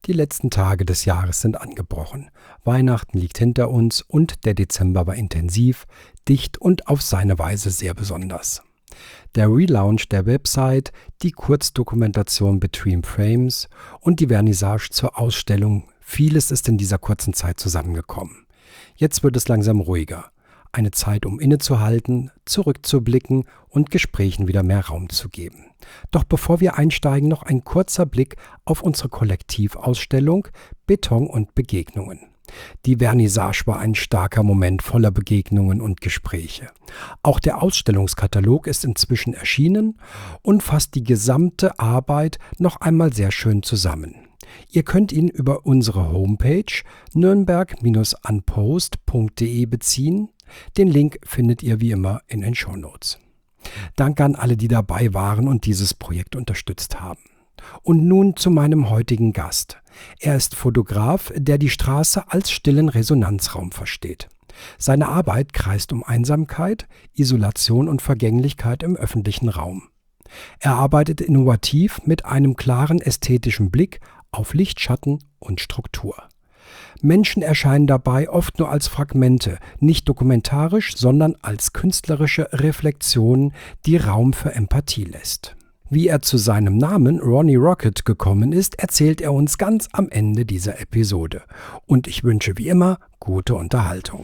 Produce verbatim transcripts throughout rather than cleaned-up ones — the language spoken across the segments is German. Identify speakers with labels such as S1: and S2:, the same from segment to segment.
S1: Die letzten Tage des Jahres sind angebrochen. Weihnachten liegt hinter uns und der Dezember war intensiv, dicht und auf seine Weise sehr besonders. Der Relaunch der Website, die Kurzdokumentation Between Frames und die Vernissage zur Ausstellung, vieles ist in dieser kurzen Zeit zusammengekommen. Jetzt wird es langsam ruhiger. Eine Zeit, um innezuhalten, zurückzublicken und Gesprächen wieder mehr Raum zu geben. Doch bevor wir einsteigen, noch ein kurzer Blick auf unsere Kollektivausstellung Beton und Begegnungen. Die Vernissage war ein starker Moment voller Begegnungen und Gespräche. Auch der Ausstellungskatalog ist inzwischen erschienen und fasst die gesamte Arbeit noch einmal sehr schön zusammen. Ihr könnt ihn über unsere Homepage nürnberg unpost punkt de beziehen. Den Link findet ihr wie immer in den Shownotes. Danke an alle, die dabei waren und dieses Projekt unterstützt haben. Und nun zu meinem heutigen Gast. Er ist Fotograf, der die Straße als stillen Resonanzraum versteht. Seine Arbeit kreist um Einsamkeit, Isolation und Vergänglichkeit im öffentlichen Raum. Er arbeitet innovativ mit einem klaren ästhetischen Blick auf Licht, Schatten und Struktur. Menschen erscheinen dabei oft nur als Fragmente, nicht dokumentarisch, sondern als künstlerische Reflexionen, die Raum für Empathie lässt. Wie er zu seinem Namen Ronnie Rocket gekommen ist, erzählt er uns ganz am Ende dieser Episode. Und ich wünsche wie immer gute Unterhaltung.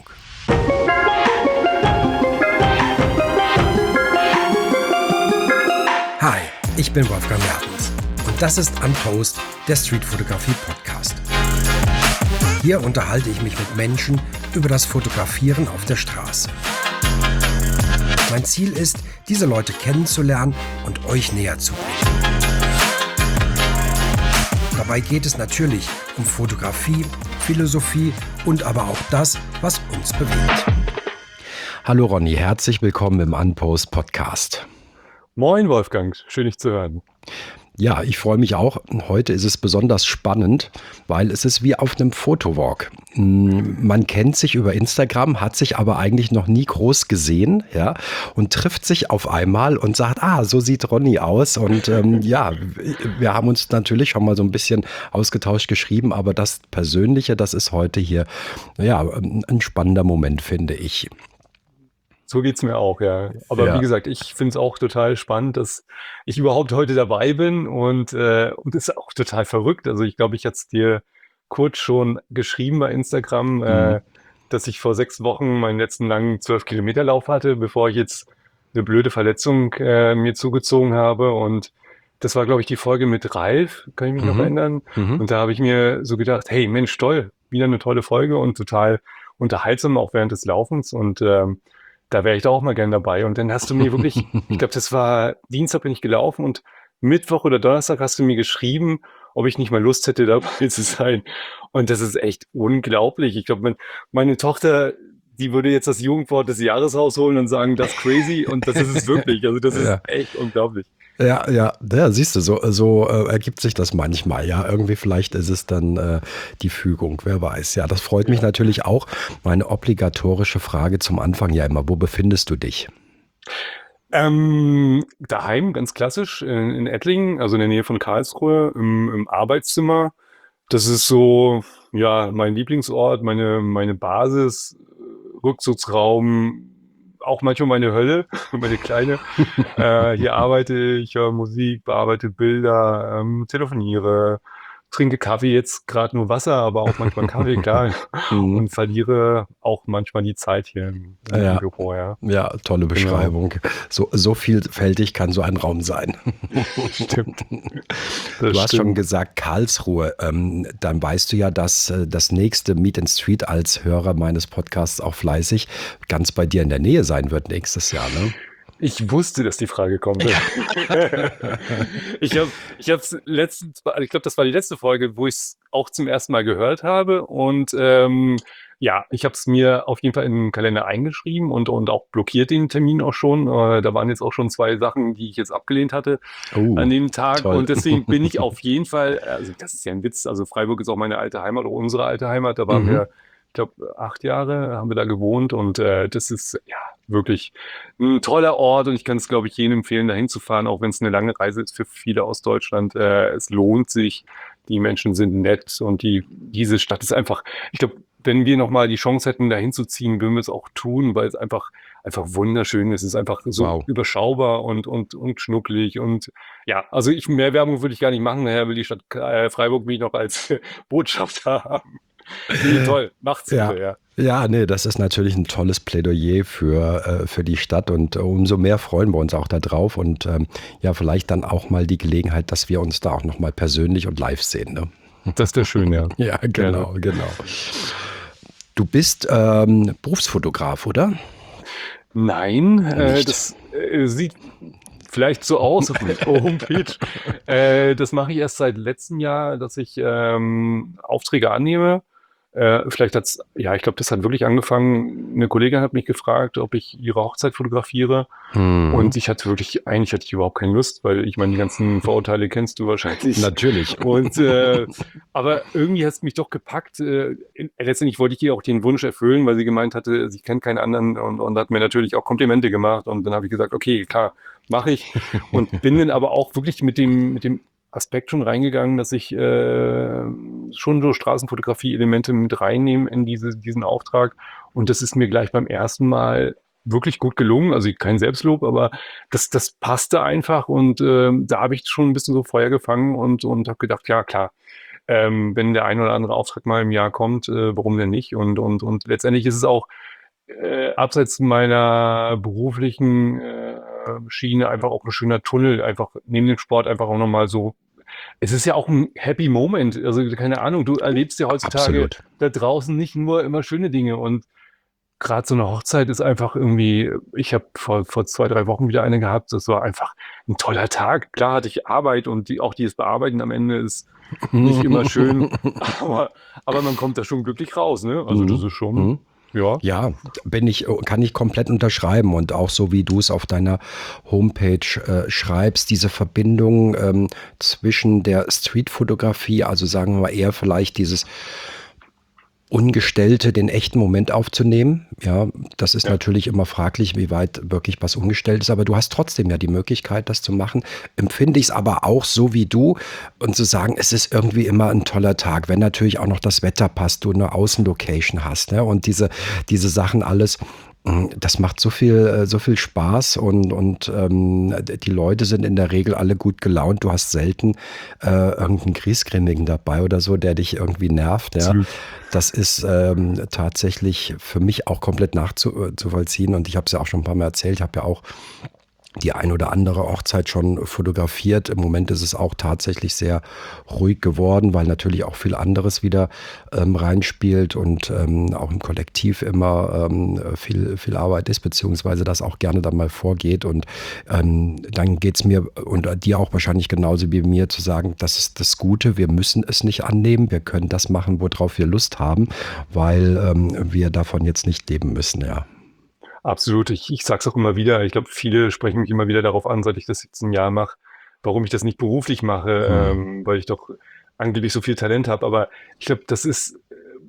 S1: Hi, ich bin Wolfgang Mertens und das ist Unpost, der Streetfotografie-Podcast. Hier unterhalte ich mich mit Menschen über das Fotografieren auf der Straße. Mein Ziel ist, diese Leute kennenzulernen und euch näher zu bringen. Dabei geht es natürlich um Fotografie, Philosophie und aber auch das, was uns bewegt. Hallo Ronny, herzlich willkommen im Unpost Podcast.
S2: Moin Wolfgang, schön dich zu hören.
S1: Ja, ich freue mich auch. Heute ist es besonders spannend, weil es ist wie auf einem Fotowalk. Man kennt sich über Instagram, hat sich aber eigentlich noch nie groß gesehen, ja, und trifft sich auf einmal und sagt, ah, so sieht Ronny aus. Und ähm, ja, wir haben uns natürlich schon mal so ein bisschen ausgetauscht, geschrieben, aber das Persönliche, das ist heute hier, ja, ein spannender Moment, finde ich.
S2: So geht's mir auch, ja. Aber ja. Wie gesagt, ich finde es auch total spannend, dass ich überhaupt heute dabei bin und äh, und ist auch total verrückt. Also ich glaube, ich hatte es dir kurz schon geschrieben bei Instagram, mhm. äh, dass ich vor sechs Wochen meinen letzten langen zwölf Kilometer Lauf hatte, bevor ich jetzt eine blöde Verletzung äh, mir zugezogen habe. Und das war, glaube ich, die Folge mit Ralf, kann ich mich mhm. noch erinnern. Mhm. Und da habe ich mir so gedacht, hey Mensch, toll, wieder eine tolle Folge und total unterhaltsam, auch während des Laufens. Und ähm, da wäre ich da auch mal gern dabei. Und dann hast du mir wirklich, ich glaube, das war Dienstag bin ich gelaufen und Mittwoch oder Donnerstag hast du mir geschrieben, ob ich nicht mal Lust hätte, dabei zu sein. Und das ist echt unglaublich. Ich glaube, mein, meine Tochter, die würde jetzt das Jugendwort des Jahres rausholen und sagen, das ist crazy. Und das ist es wirklich. Also das ist ja. echt unglaublich.
S1: Ja, ja, ja, siehst du, so, so äh, ergibt sich das manchmal, ja, irgendwie vielleicht ist es dann äh, die Fügung, wer weiß, ja, das freut mich ja. natürlich auch. Meine obligatorische Frage zum Anfang ja immer, wo befindest du dich?
S2: Ähm, daheim, ganz klassisch, in, in Ettlingen, also in der Nähe von Karlsruhe, im, im Arbeitszimmer. Das ist so, ja, mein Lieblingsort, meine, meine Basis, Rückzugsraum, auch manchmal meine Hölle, meine kleine. äh, hier arbeite ich, höre Musik, bearbeite Bilder, ähm, telefoniere, trinke Kaffee, jetzt gerade nur Wasser, aber auch manchmal Kaffee, klar. Und verliere auch manchmal die Zeit hier im, im
S1: ja.
S2: Büro. Ja.
S1: ja, tolle Beschreibung. Genau. So, so vielfältig kann so ein Raum sein.
S2: Stimmt.
S1: Das du hast stimmt. schon gesagt, Karlsruhe. Ähm, dann weißt du ja, dass äh, das nächste Meet and Street als Hörer meines Podcasts auch fleißig ganz bei dir in der Nähe sein wird nächstes Jahr, ne?
S2: Ich wusste, dass die Frage kommt. Ja. ich habe ich hab's letztens, ich glaube, das war die letzte Folge, wo ich es auch zum ersten Mal gehört habe. Und ähm, ja, ich habe es mir auf jeden Fall in den Kalender eingeschrieben und, und auch blockiert den Termin auch schon. Äh, da waren jetzt auch schon zwei Sachen, die ich jetzt abgelehnt hatte oh, an dem Tag. Toll. Und deswegen bin ich auf jeden Fall, also das ist ja ein Witz, also Freiburg ist auch meine alte Heimat oder unsere alte Heimat. Da waren mhm. wir, ich glaube, acht Jahre haben wir da gewohnt und äh, das ist ja wirklich ein toller Ort und ich kann es, glaube ich, jedem empfehlen, da hinzufahren, auch wenn es eine lange Reise ist für viele aus Deutschland. Äh, es lohnt sich, die Menschen sind nett und die, diese Stadt ist einfach, ich glaube, wenn wir nochmal die Chance hätten, da hinzuziehen, würden wir es auch tun, weil es einfach, einfach wunderschön ist. Es ist einfach so
S1: Wow.
S2: überschaubar und, und, und schnucklig und ja, also ich, mehr Werbung würde ich gar nicht machen. Nachher will die Stadt äh, Freiburg mich noch als Botschafter haben. Nee, toll, macht's
S1: Ja.
S2: bitte, ja.
S1: Ja, nee, das ist natürlich ein tolles Plädoyer für, äh, für die Stadt und äh, umso mehr freuen wir uns auch da drauf und ähm, ja, vielleicht dann auch mal die Gelegenheit, dass wir uns da auch nochmal persönlich und live sehen. Ne?
S2: Das ist der schön, ja.
S1: Ja, genau, genau. Du bist ähm, Berufsfotograf, oder?
S2: Nein, äh,
S1: Nicht.
S2: das äh, sieht vielleicht so aus auf meiner Homepage. Äh, das mache ich erst seit letztem Jahr, dass ich ähm, Aufträge annehme. Äh, vielleicht hat's, ja, ich glaube, das hat wirklich angefangen. Eine Kollegin hat mich gefragt, ob ich ihre Hochzeit fotografiere.
S1: Hm.
S2: Und ich hatte wirklich, eigentlich hatte ich überhaupt keine Lust, weil ich meine, die ganzen Vorurteile kennst du wahrscheinlich.
S1: Natürlich.
S2: Und äh, aber irgendwie hat es mich doch gepackt. Äh, in- letztendlich wollte ich ihr auch den Wunsch erfüllen, weil sie gemeint hatte, sie kennt keinen anderen und, und hat mir natürlich auch Komplimente gemacht. Und dann habe ich gesagt, okay, klar, mache ich. Und bin dann aber auch wirklich mit dem, mit dem Aspekt schon reingegangen, dass ich äh, schon so Straßenfotografie-Elemente mit reinnehme in diese, diesen Auftrag. Und das ist mir gleich beim ersten Mal wirklich gut gelungen. Also kein Selbstlob, aber das, das passte einfach. Und äh, da habe ich schon ein bisschen so Feuer gefangen und, und habe gedacht, ja klar, ähm, wenn der ein oder andere Auftrag mal im Jahr kommt, äh, warum denn nicht? Und, und, und letztendlich ist es auch äh, abseits meiner beruflichen äh, Schiene einfach auch ein schöner Tunnel, einfach neben dem Sport einfach auch nochmal so. Es ist ja auch ein Happy Moment. Also keine Ahnung, du erlebst ja heutzutage
S1: Absolut.
S2: da draußen nicht nur immer schöne Dinge und gerade so eine Hochzeit ist einfach irgendwie, ich habe vor, vor zwei, drei Wochen wieder eine gehabt, das war einfach ein toller Tag. Klar hatte ich Arbeit und die, auch dieses Bearbeiten am Ende ist nicht immer schön, aber, aber man kommt da schon glücklich raus, ne? Also das ist schon,
S1: Mhm.
S2: ja.
S1: Ja, bin ich, kann ich komplett unterschreiben und auch so wie du es auf deiner Homepage äh, schreibst, diese Verbindung ähm, zwischen der Streetfotografie, also sagen wir mal eher vielleicht dieses Ungestellte, den echten Moment aufzunehmen. Ja, das ist
S2: Ja.
S1: natürlich immer fraglich, wie weit wirklich was umgestellt ist, aber du hast trotzdem ja die Möglichkeit, das zu machen. Empfinde ich es aber auch so wie du und zu sagen, es ist irgendwie immer ein toller Tag, wenn natürlich auch noch das Wetter passt, du eine Außenlocation hast, ne? Und diese, diese Sachen alles. Das macht so viel, äh, so viel Spaß und, und ähm, die Leute sind in der Regel alle gut gelaunt. Du hast selten äh, irgendeinen Griesgrämigen dabei oder so, der dich irgendwie nervt. Ja.
S2: Absolut.
S1: Das ist ähm, tatsächlich für mich auch komplett nachzuvollziehen und ich habe es ja auch schon ein paar Mal erzählt. Ich habe ja auch die ein oder andere Hochzeit schon fotografiert. Im Moment ist es auch tatsächlich sehr ruhig geworden, weil natürlich auch viel anderes wieder ähm, reinspielt und ähm, auch im Kollektiv immer ähm, viel, viel Arbeit ist, beziehungsweise das auch gerne dann mal vorgeht. Und ähm, dann geht es mir und dir auch wahrscheinlich genauso wie mir zu sagen, das ist das Gute, wir müssen es nicht annehmen, wir können das machen, worauf wir Lust haben, weil ähm, wir davon jetzt nicht leben müssen, ja.
S2: Absolut. Ich, ich sage es auch immer wieder. Ich glaube, viele sprechen mich immer wieder darauf an, seit ich das jetzt ein Jahr mache, warum ich das nicht beruflich mache,
S1: Hm.
S2: ähm, weil ich doch angeblich so viel Talent habe. Aber ich glaube, das ist,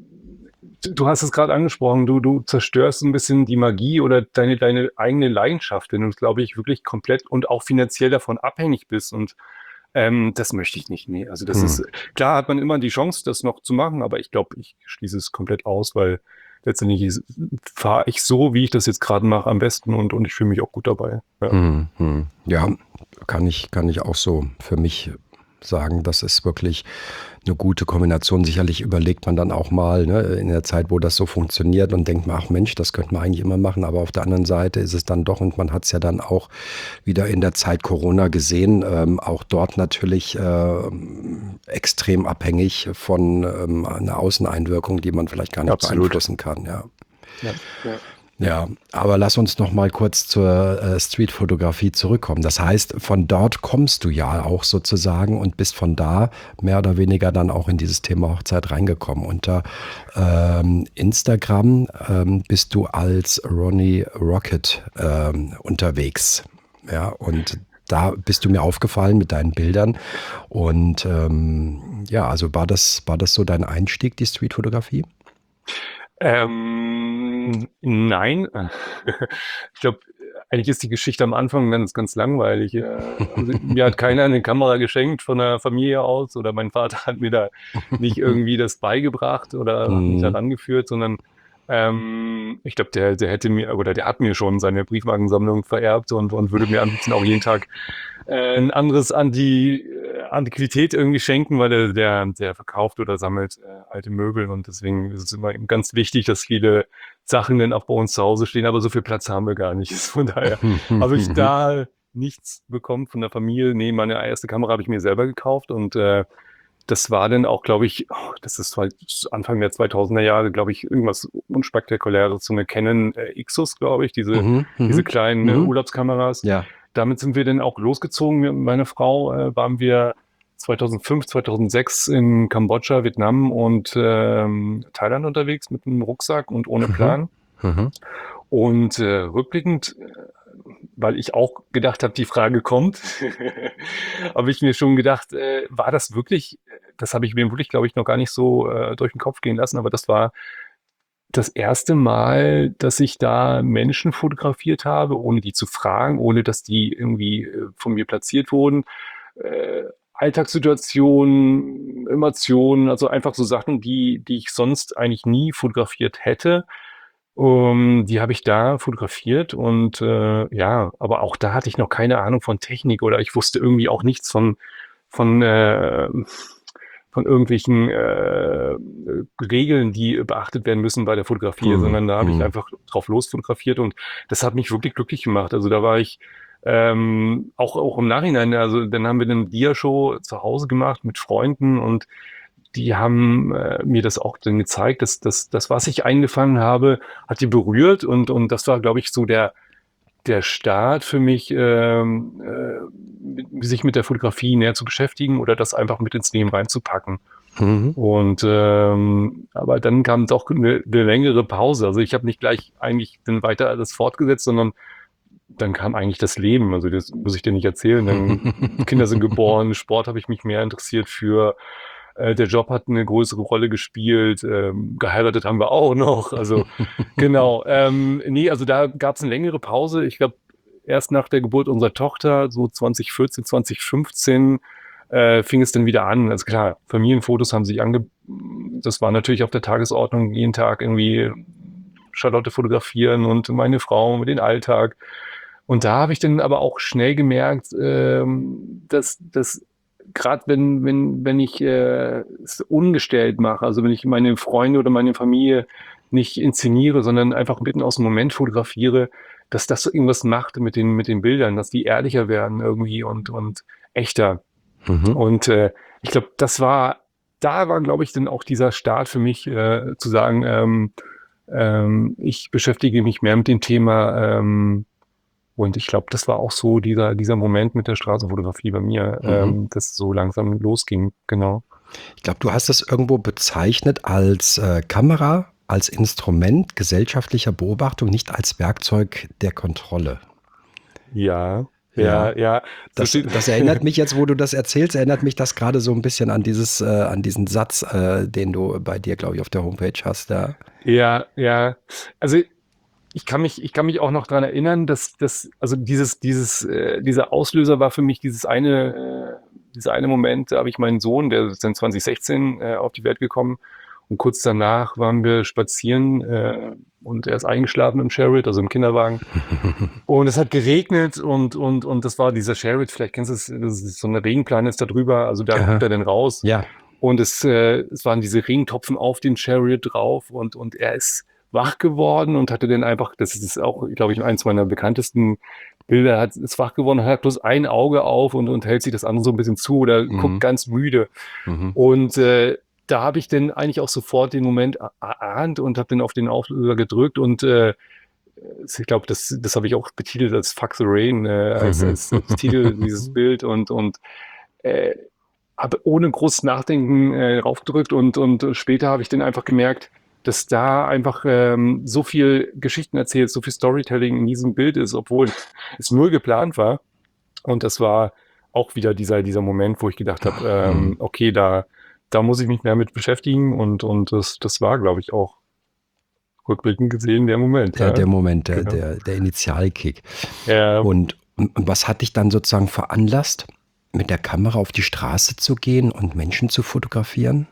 S2: äh, du hast es gerade angesprochen, du, du zerstörst ein bisschen die Magie oder deine, deine eigene Leidenschaft, wenn du, glaube ich, wirklich komplett und auch finanziell davon abhängig bist. Und ähm, das möchte ich nicht. Nee. Also das
S1: Hm.
S2: ist, klar hat man immer die Chance, das noch zu machen, aber ich glaube, ich schließe es komplett aus, weil letztendlich fahre ich so, wie ich das jetzt gerade mache, am besten und, und ich fühle mich auch gut dabei. Ja.
S1: Hm, hm. Ja, kann ich, kann ich auch so für mich sagen, das ist wirklich eine gute Kombination. Sicherlich überlegt man dann auch mal, ne, in der Zeit, wo das so funktioniert und denkt man, ach Mensch, das könnte man eigentlich immer machen, aber auf der anderen Seite ist es dann doch, und man hat es ja dann auch wieder in der Zeit Corona gesehen, ähm, auch dort natürlich äh, extrem abhängig von ähm, einer Außeneinwirkung, die man vielleicht gar nicht
S2: Absolut.
S1: beeinflussen kann. Ja.
S2: Ja, ja.
S1: Ja, aber lass uns noch mal kurz zur äh, Streetfotografie zurückkommen. Das heißt, von dort kommst du ja auch sozusagen und bist von da mehr oder weniger dann auch in dieses Thema Hochzeit reingekommen. Unter ähm, Instagram ähm, bist du als Ronnie Rocket ähm, unterwegs. Ja, und da bist du mir aufgefallen mit deinen Bildern. Und ähm, ja, also war das, war das so dein Einstieg, die Streetfotografie?
S2: Ähm, nein, ich glaube, eigentlich ist die Geschichte am Anfang ganz, ganz langweilig. Äh, also mir hat keiner eine Kamera geschenkt von der Familie aus oder mein Vater hat mir da nicht irgendwie das beigebracht oder hat mich da
S1: Mhm.
S2: rangeführt, sondern ähm, ich glaube, der, der hätte mir oder der hat mir schon seine Briefmarkensammlung vererbt und, und würde mir am liebsten auch jeden Tag äh, ein anderes Anti, äh, Antiquität irgendwie schenken, weil der, der, der verkauft oder sammelt äh, alte Möbel und deswegen ist es immer eben ganz wichtig, dass viele Sachen dann auch bei uns zu Hause stehen, aber so viel Platz haben wir gar nicht. Von daher habe ich da nichts bekommen von der Familie. Nee, meine erste Kamera habe ich mir selber gekauft und äh, das war dann auch, glaube ich, oh, das ist halt Anfang der zweitausender Jahre, glaube ich, irgendwas unspektakuläres, so eine Canon äh, Ixus, glaube ich, diese,
S1: Mhm,
S2: diese
S1: mhm,
S2: kleinen äh,
S1: mhm.
S2: Urlaubskameras.
S1: Ja.
S2: Damit sind wir dann auch losgezogen. Mit meiner Frau äh, waren wir zweitausendfünf, zweitausendsechs in Kambodscha, Vietnam und ähm, Thailand unterwegs mit einem Rucksack und ohne
S1: Mhm,
S2: Plan.
S1: mhm.
S2: Und äh, rückblickend, äh, weil ich auch gedacht habe, die Frage kommt, habe ich mir schon gedacht, äh, war das wirklich, das habe ich mir wirklich, glaube ich, noch gar nicht so äh, durch den Kopf gehen lassen, aber das war das erste Mal, dass ich da Menschen fotografiert habe, ohne die zu fragen, ohne dass die irgendwie äh, von mir platziert wurden. Äh, Alltagssituationen, Emotionen, also einfach so Sachen, die, die ich sonst eigentlich nie fotografiert hätte. Um, die habe ich da fotografiert und äh, ja, aber auch da hatte ich noch keine Ahnung von Technik oder ich wusste irgendwie auch nichts von, von, äh, von irgendwelchen äh, Regeln, die beachtet werden müssen bei der Fotografie,
S1: Mhm,
S2: sondern da habe ich
S1: mhm.
S2: einfach drauf los fotografiert und das hat mich wirklich glücklich gemacht. Also da war ich ähm, auch, auch im Nachhinein, also dann haben wir eine Dia-Show zu Hause gemacht mit Freunden und die haben äh, mir das auch dann gezeigt, dass dass das, was ich eingefangen habe, hat die berührt und, und das war, glaube ich, so der, der Start für mich, ähm, äh, mit, sich mit der Fotografie näher zu beschäftigen oder das einfach mit ins Leben reinzupacken.
S1: Mhm.
S2: Und ähm, aber dann kam doch eine, eine längere Pause. Also ich habe nicht gleich eigentlich dann weiter alles fortgesetzt, sondern dann kam eigentlich das Leben. Also das muss ich dir nicht erzählen. Dann Kinder sind geboren, Sport habe ich mich mehr interessiert für. Äh, der Job hat eine größere Rolle gespielt. Ähm, geheiratet haben wir auch noch. Also genau. Ähm, nee, also da gab es eine längere Pause. Ich glaube, erst nach der Geburt unserer Tochter, so zwanzig vierzehn, zwanzig fünfzehn, äh, fing es dann wieder an. Also klar, Familienfotos haben sich ange... Das war natürlich auf der Tagesordnung, jeden Tag irgendwie Charlotte fotografieren und meine Frau mit den Alltag. Und da habe ich dann aber auch schnell gemerkt, ähm, dass, dass gerade wenn, wenn, wenn ich äh, es ungestellt mache, also wenn ich meine Freunde oder meine Familie nicht inszeniere, sondern einfach mitten aus dem Moment fotografiere, dass das so irgendwas macht mit den, mit den Bildern, dass die ehrlicher werden irgendwie und, und echter.
S1: Mhm.
S2: Und äh, ich glaube, das war, da war, glaube ich, dann auch dieser Start für mich, äh, zu sagen, ähm, ähm, ich beschäftige mich mehr mit dem Thema, ähm, und ich glaube, das war auch so dieser, dieser Moment mit der Straßenfotografie bei mir,
S1: Mhm.
S2: ähm, das so langsam losging, genau.
S1: Ich glaube, du hast es irgendwo bezeichnet als äh, Kamera, als Instrument gesellschaftlicher Beobachtung, nicht als Werkzeug der Kontrolle.
S2: Ja,
S1: Ja,
S2: ja, ja. So
S1: das,
S2: steht.
S1: das erinnert mich jetzt, wo du das erzählst, erinnert mich das gerade so ein bisschen an dieses, äh, an diesen Satz, äh, den du bei dir, glaube ich, auf der Homepage hast. Ja.
S2: Ja, ja. Also ich kann mich, ich kann mich auch noch dran erinnern, dass das, also dieses, dieses, äh, dieser Auslöser war für mich dieses eine, äh, dieser eine Moment, da habe ich meinen Sohn, der ist dann zwanzig sechzehn äh, auf die Welt gekommen und kurz danach waren wir spazieren äh, und er ist eingeschlafen im Chariot, also im Kinderwagen. Und es hat geregnet und, und, und das war dieser Chariot, vielleicht kennst du es, das ist so eine Regenplane ist da drüber, also da guckt
S1: Aha.
S2: er dann raus.
S1: Ja.
S2: Und es, äh, es waren diese Regentropfen auf den Chariot drauf und, und er ist wach geworden und hatte dann einfach, das ist auch, glaube ich, eins meiner bekanntesten Bilder, hat, ist wach geworden, hat bloß ein Auge auf und, und hält sich das andere so ein bisschen zu oder guckt
S1: Mhm.
S2: ganz müde.
S1: Mhm.
S2: Und äh, da habe ich dann eigentlich auch sofort den Moment erahnt und habe dann auf den Auslöser gedrückt und äh, ich glaube, das, das habe ich auch betitelt als Fuck the Rain, äh, als, als, als Titel dieses Bild und, und äh, habe ohne großes Nachdenken äh, raufgedrückt und, und später habe ich dann einfach gemerkt, dass da einfach ähm, so viel Geschichten erzählt, so viel Storytelling in diesem Bild ist, obwohl es null geplant war. Und das war auch wieder dieser, dieser Moment, wo ich gedacht habe, ähm,
S1: Mhm.
S2: okay, da, da muss ich mich mehr mit beschäftigen und, und das, das war, glaube ich, auch rückblickend gesehen der Moment,
S1: Der,
S2: ja.
S1: der Moment, der,
S2: Genau.
S1: der, der Initialkick.
S2: Ja.
S1: Und, und was hat dich dann sozusagen veranlasst, mit der Kamera auf die Straße zu gehen und Menschen zu fotografieren?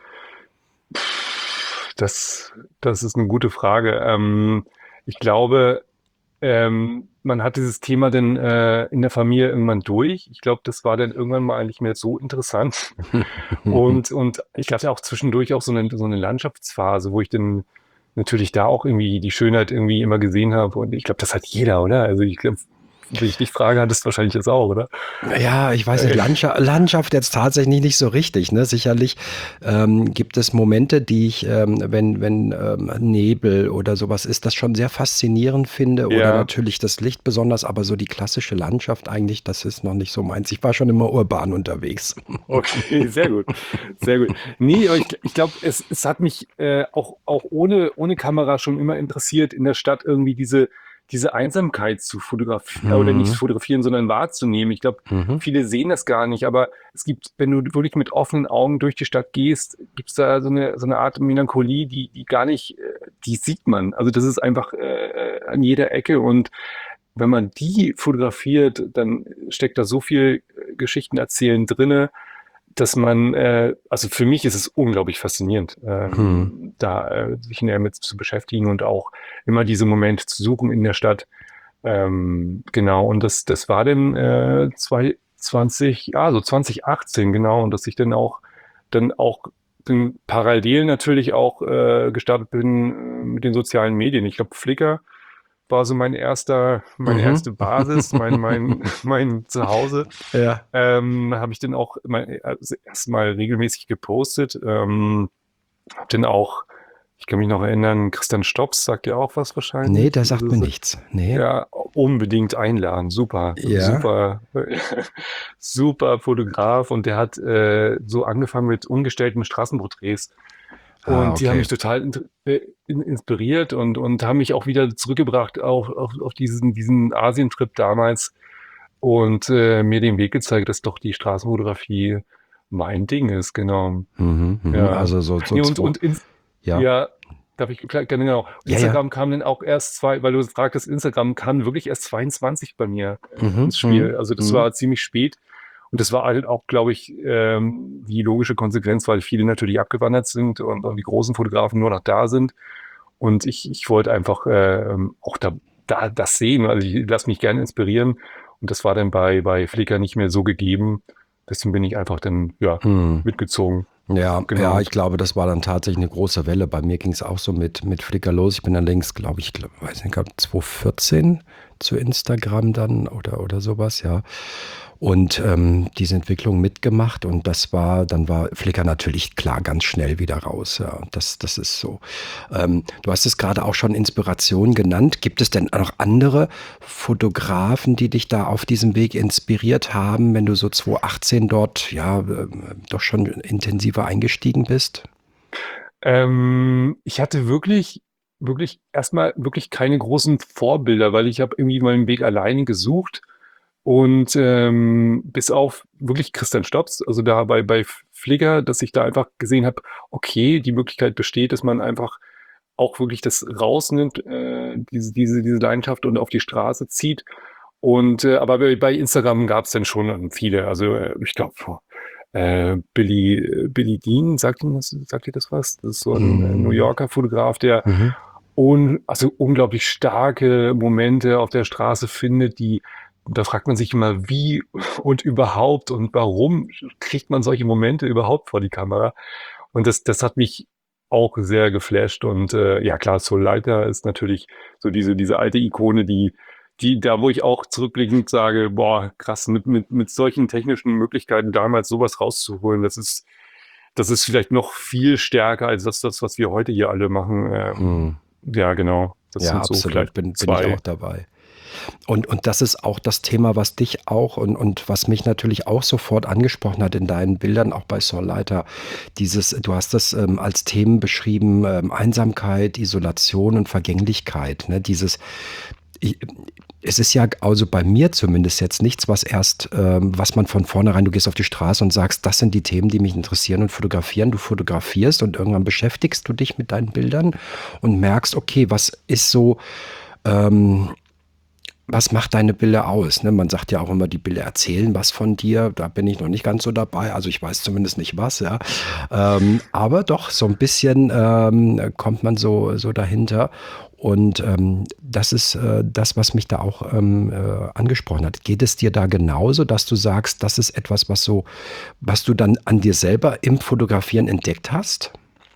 S2: Das, das ist eine gute Frage. Ähm, ich glaube, ähm, man hat dieses Thema dann äh, in der Familie irgendwann durch. Ich glaube, das war dann irgendwann mal eigentlich mehr so interessant. Und, und ich hatte auch zwischendurch auch so eine, so eine Landschaftsphase, wo ich dann natürlich da auch irgendwie die Schönheit irgendwie immer gesehen habe. Und ich glaube, das hat jeder, oder? Also ich glaube, wenn ich dich frage, hattest du wahrscheinlich das auch, oder?
S1: Ja, ich weiß nicht,
S2: Äh,
S1: Landschaft, Landschaft jetzt tatsächlich nicht so richtig. Ne? Sicherlich ähm, gibt es Momente, die ich, ähm, wenn, wenn ähm, Nebel oder sowas ist, das schon sehr faszinierend finde. Oder
S2: Ja,
S1: natürlich das Licht besonders, aber so die klassische Landschaft eigentlich, das ist noch nicht so meins. Ich war schon immer urban unterwegs.
S2: okay, sehr gut. Sehr gut. Nee, aber ich, ich glaube, es, es hat mich äh, auch, auch ohne, ohne Kamera schon immer interessiert, in der Stadt irgendwie diese, diese Einsamkeit zu fotografieren, oder nicht zu
S1: Mhm.
S2: fotografieren, sondern wahrzunehmen. Ich glaube,
S1: Mhm.
S2: viele sehen das gar nicht, aber es gibt, wenn du wirklich mit offenen Augen durch die Stadt gehst, gibt es da so eine, so eine Art Melancholie, die, die gar nicht, äh, die sieht man. Also das ist einfach äh, an jeder Ecke, und wenn man die fotografiert, dann steckt da so viel äh, Geschichten erzählen drinne, dass man, äh, also für mich ist es unglaublich faszinierend,
S1: Hm.
S2: ähm, da äh, sich näher mit zu beschäftigen und auch immer diese Momente zu suchen in der Stadt. Ähm, genau, und das, das war dann äh, zwanzig, ja, so zwanzig achtzehn, genau, und dass ich dann auch, dann auch dann parallel natürlich auch äh, gestartet bin äh, mit den sozialen Medien. Ich glaube, Flickr war so mein erster, meine
S1: Mhm.
S2: erste Basis, mein, mein, mein Zuhause.
S1: Ja.
S2: Ähm, habe ich dann auch mein, also erstmal regelmäßig gepostet. Ähm, hab dann auch, ich kann mich noch erinnern, Christian Stops sagt ja auch was
S1: Nee,
S2: wahrscheinlich.
S1: der
S2: Das
S1: sagt mir
S2: ist,
S1: nichts. Nee.
S2: ja, unbedingt einladen. Super,
S1: Ja.
S2: super, super Fotograf. Und der hat äh, so angefangen mit ungestellten Straßenporträts.
S1: Ah,
S2: Und die haben
S1: okay.
S2: mich total int- äh, in, inspiriert und, und haben mich auch wieder zurückgebracht auf, auf, auf diesen, diesen Asientrip damals und äh, mir den Weg gezeigt, dass doch die Straßenfotografie mein Ding ist, genau.
S1: Mhm, mhm.
S2: Ja.
S1: Also so, so
S2: Nee, und,
S1: zwei.
S2: und ins,
S1: Ja.
S2: ja, darf ich klar, genau.
S1: Ja, ja.
S2: Instagram kam dann auch erst zwei, weil du fragtest, Instagram kam wirklich erst zweiundzwanzig bei mir äh,
S1: Mhm,
S2: ins
S1: mhm,
S2: Spiel. Also das
S1: mhm.
S2: war ziemlich spät. Und das war halt auch, glaube ich, ähm, die logische Konsequenz, weil viele natürlich abgewandert sind und, und die großen Fotografen nur noch da sind. Und ich, ich wollte einfach ähm, auch da, da das sehen. Also ich lasse mich gerne inspirieren. Und das war dann bei, bei Flickr nicht mehr so gegeben. Deswegen bin ich einfach dann, ja,
S1: Hm.
S2: mitgezogen.
S1: Ja, ja,
S2: Genau.
S1: ich glaube, das war dann tatsächlich eine große Welle. Bei mir ging es auch so mit, mit Flickr los. Ich bin allerdings, glaube ich, glaub, weiß nicht, glaub zwanzig vierzehn zu Instagram dann oder, oder sowas, ja. Und ähm, diese Entwicklung mitgemacht und das war, dann war Flickr natürlich klar ganz schnell wieder raus. Ja, das, das ist so. Ähm, du hast es gerade auch schon Inspiration genannt. Gibt es denn noch andere Fotografen, die dich da auf diesem Weg inspiriert haben, wenn du so zwanzig achtzehn dort ja ähm, doch schon intensiver eingestiegen bist?
S2: Ähm, ich hatte wirklich, wirklich erstmal wirklich keine großen Vorbilder, weil ich habe irgendwie meinen Weg alleine gesucht. Und ähm, bis auf wirklich Christian Stops, also da bei, bei Flickr, dass ich da einfach gesehen habe, okay, die Möglichkeit besteht, dass man einfach auch wirklich das rausnimmt, äh, diese, diese, diese Leidenschaft und auf die Straße zieht. Und äh, aber bei, bei Instagram gab es dann schon viele. Also äh, ich glaube, äh, Billy, äh, Billy Dean, sagt Ihnen das, sagt ihr das was? Das ist so ein äh, New
S1: Mm,
S2: Yorker Fotograf, der
S1: mhm.
S2: un, also unglaublich starke Momente auf der Straße findet, die, da fragt man sich immer, wie und überhaupt und warum kriegt man solche Momente überhaupt vor die Kamera? Und das, das hat mich auch sehr geflasht. Und äh, ja klar, Soul Leiter ist natürlich so diese, diese alte Ikone, die, die, da wo ich auch zurückblickend sage, boah, krass, mit, mit, mit solchen technischen Möglichkeiten damals sowas rauszuholen, das ist, das ist vielleicht noch viel stärker als das, das, was wir heute hier alle machen. Ähm,
S1: Mm.
S2: ja, genau. Das
S1: Ja,
S2: sind so
S1: absolut,
S2: vielleicht
S1: bin, bin ich auch
S2: zwei.
S1: dabei. Und, und das ist auch das Thema, was dich auch und, und was mich natürlich auch sofort angesprochen hat in deinen Bildern, auch bei Soul Leiter. Dieses, du hast das ähm, als Themen beschrieben, ähm, Einsamkeit, Isolation und Vergänglichkeit. Ne? Dieses, ich, Es ist ja also bei mir zumindest jetzt nichts, was erst, ähm, was man von vornherein, du gehst auf die Straße und sagst, das sind die Themen, die mich interessieren und fotografieren. Du fotografierst und irgendwann beschäftigst du dich mit deinen Bildern und merkst, okay, was ist so, ähm, was macht deine Bilder aus? Ne? Man sagt ja auch immer, die Bilder erzählen was von dir. Da bin ich noch nicht ganz so dabei. Also ich weiß zumindest nicht was, ja. Ähm, aber doch, so ein bisschen ähm, kommt man so, so dahinter. Und ähm, das ist äh, das, was mich da auch ähm, äh, angesprochen hat. Geht es dir da genauso, dass du sagst, das ist etwas, was so, was du dann an dir selber im Fotografieren entdeckt hast?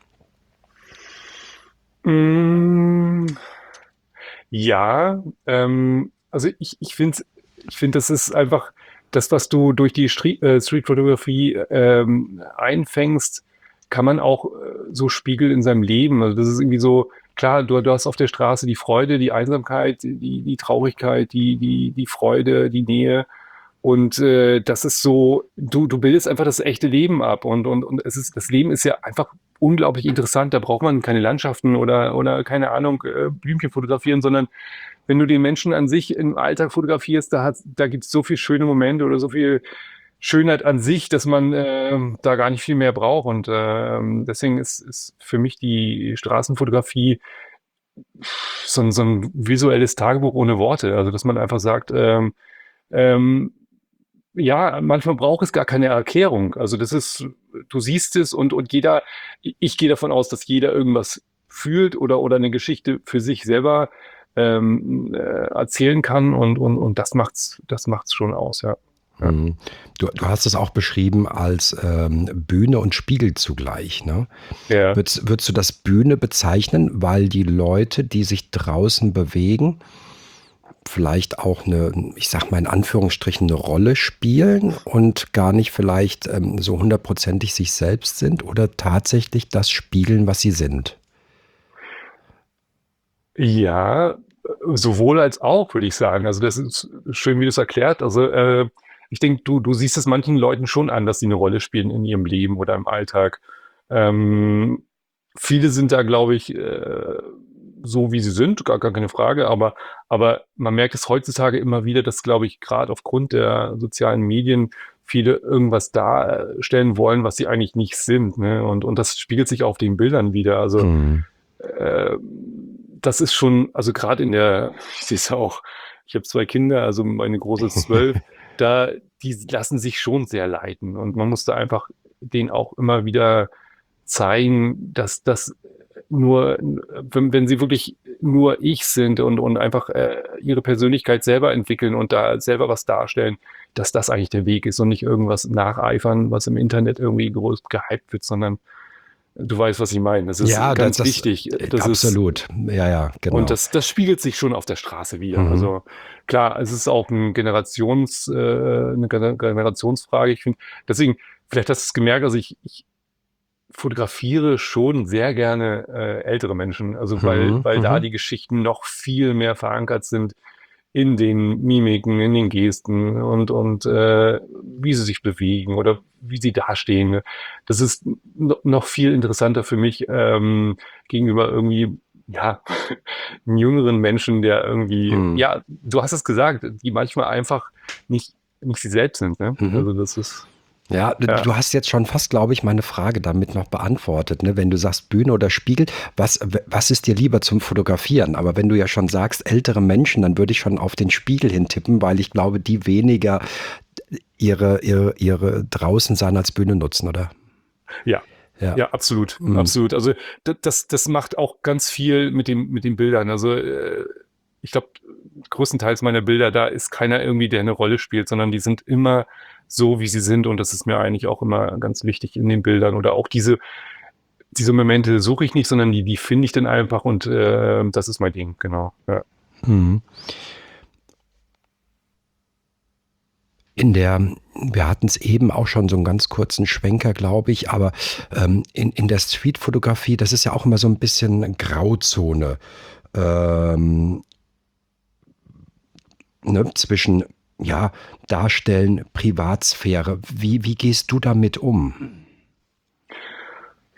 S2: Mm, ja, ähm, also ich, ich finde, ich finde, das ist einfach das, was du durch die Street, äh, Streetfotografie ähm, einfängst, kann man auch äh, so spiegeln in seinem Leben. Also das ist irgendwie so, klar, du, du hast auf der Straße die Freude, die Einsamkeit, die, die Traurigkeit, die, die, die Freude, die Nähe. Und äh, das ist so, du, du bildest einfach das echte Leben ab. Und, und, und es ist, das Leben ist ja einfach unglaublich interessant. Da braucht man keine Landschaften oder, oder keine Ahnung, äh, Blümchen fotografieren, sondern wenn du den Menschen an sich im Alltag fotografierst, da, hat, da gibt es so viele schöne Momente oder so viel Schönheit an sich, dass man äh, da gar nicht viel mehr braucht. Und äh, deswegen ist, ist für mich die Straßenfotografie so ein, so ein visuelles Tagebuch ohne Worte. Also, dass man einfach sagt, ähm, ähm, ja, manchmal braucht es gar keine Erklärung. Also das ist, du siehst es und, und jeder, ich gehe davon aus, dass jeder irgendwas fühlt oder, oder eine Geschichte für sich selber ähm, äh, erzählen kann und, und, und das macht's, das macht's schon aus, ja. Ja.
S1: Mhm. Du, du hast es auch beschrieben als ähm, Bühne und Spiegel zugleich, ne?
S2: Ja.
S1: Würdest, würdest du das Bühne bezeichnen, weil die Leute, die sich draußen bewegen, vielleicht auch eine, ich sag mal in Anführungsstrichen, eine Rolle spielen und gar nicht vielleicht ähm, so hundertprozentig sich selbst sind oder tatsächlich das spiegeln, was sie sind?
S2: Ja, sowohl als auch, würde ich sagen. Also das ist schön, wie du es erklärt. Also äh, ich denke, du, du siehst es manchen Leuten schon an, dass sie eine Rolle spielen in ihrem Leben oder im Alltag. Ähm, viele sind da, glaube ich, äh, so wie sie sind, gar, gar keine Frage, aber, aber man merkt es heutzutage immer wieder, dass, glaube ich, gerade aufgrund der sozialen Medien viele irgendwas darstellen wollen, was sie eigentlich nicht sind. Ne? Und, und das spiegelt sich auf den Bildern wieder. Also
S1: Mhm.
S2: äh, das ist schon, also gerade in der, ich sehe es ja auch, ich habe zwei Kinder, also meine große ist zwölf, da, die lassen sich schon sehr leiten und man muss da einfach denen auch immer wieder zeigen, dass das nur, wenn, wenn sie wirklich nur ich sind und, und einfach äh, ihre Persönlichkeit selber entwickeln und da selber was darstellen, dass das eigentlich der Weg ist und nicht irgendwas nacheifern, was im Internet irgendwie groß gehypt wird, sondern du weißt, was ich meine. Das ist
S1: Ja, das,
S2: ganz
S1: das
S2: wichtig.
S1: äh,
S2: Das ist,
S1: absolut. Ja, ja,
S2: und
S1: genau.
S2: das, das spiegelt sich schon auf der Straße wieder.
S1: Mhm.
S2: Also klar, es ist auch ein Generations, äh, eine Gener- Generationsfrage. Ich finde, deswegen, vielleicht hast du es gemerkt, also ich, ich fotografiere schon sehr gerne äh, ältere Menschen, also weil,
S1: Mhm.
S2: weil da
S1: Mhm.
S2: die Geschichten noch viel mehr verankert sind in den Mimiken, in den Gesten und, und äh, wie sie sich bewegen oder wie sie dastehen. Das ist no- noch viel interessanter für mich ähm, gegenüber irgendwie, ja, einem jüngeren Menschen, der irgendwie,
S1: Mhm.
S2: ja, du hast es gesagt, die manchmal einfach nicht, nicht sie selbst sind. Ne?
S1: Mhm.
S2: Also das ist,
S1: Ja, du
S2: ja.
S1: du hast jetzt schon fast, glaube ich, meine Frage damit noch beantwortet, ne? Wenn du sagst Bühne oder Spiegel, was, w- was ist dir lieber zum Fotografieren? Aber wenn du ja schon sagst ältere Menschen, dann würde ich schon auf den Spiegel hintippen, weil ich glaube, die weniger ihre, ihre, ihre draußen sein als Bühne nutzen, oder?
S2: Ja,
S1: Ja.
S2: ja, absolut,
S1: Mhm.
S2: absolut. Also da- das, das macht auch ganz viel mit dem, mit den Bildern. Also äh, ich glaube, größtenteils meiner Bilder, da ist keiner irgendwie, der eine Rolle spielt, sondern die sind immer so, wie sie sind. Und das ist mir eigentlich auch immer ganz wichtig in den Bildern. Oder auch diese, diese Momente suche ich nicht, sondern die, die finde ich dann einfach und äh, das ist mein Ding, genau. Ja.
S1: Mhm. In der, wir hatten es eben auch schon so einen ganz kurzen Schwenker, glaube ich, aber ähm, in, in der Streetfotografie, das ist ja auch immer so ein bisschen Grauzone. Ähm, ne, zwischen ja, Darstellen, Privatsphäre. Wie, wie gehst du damit um?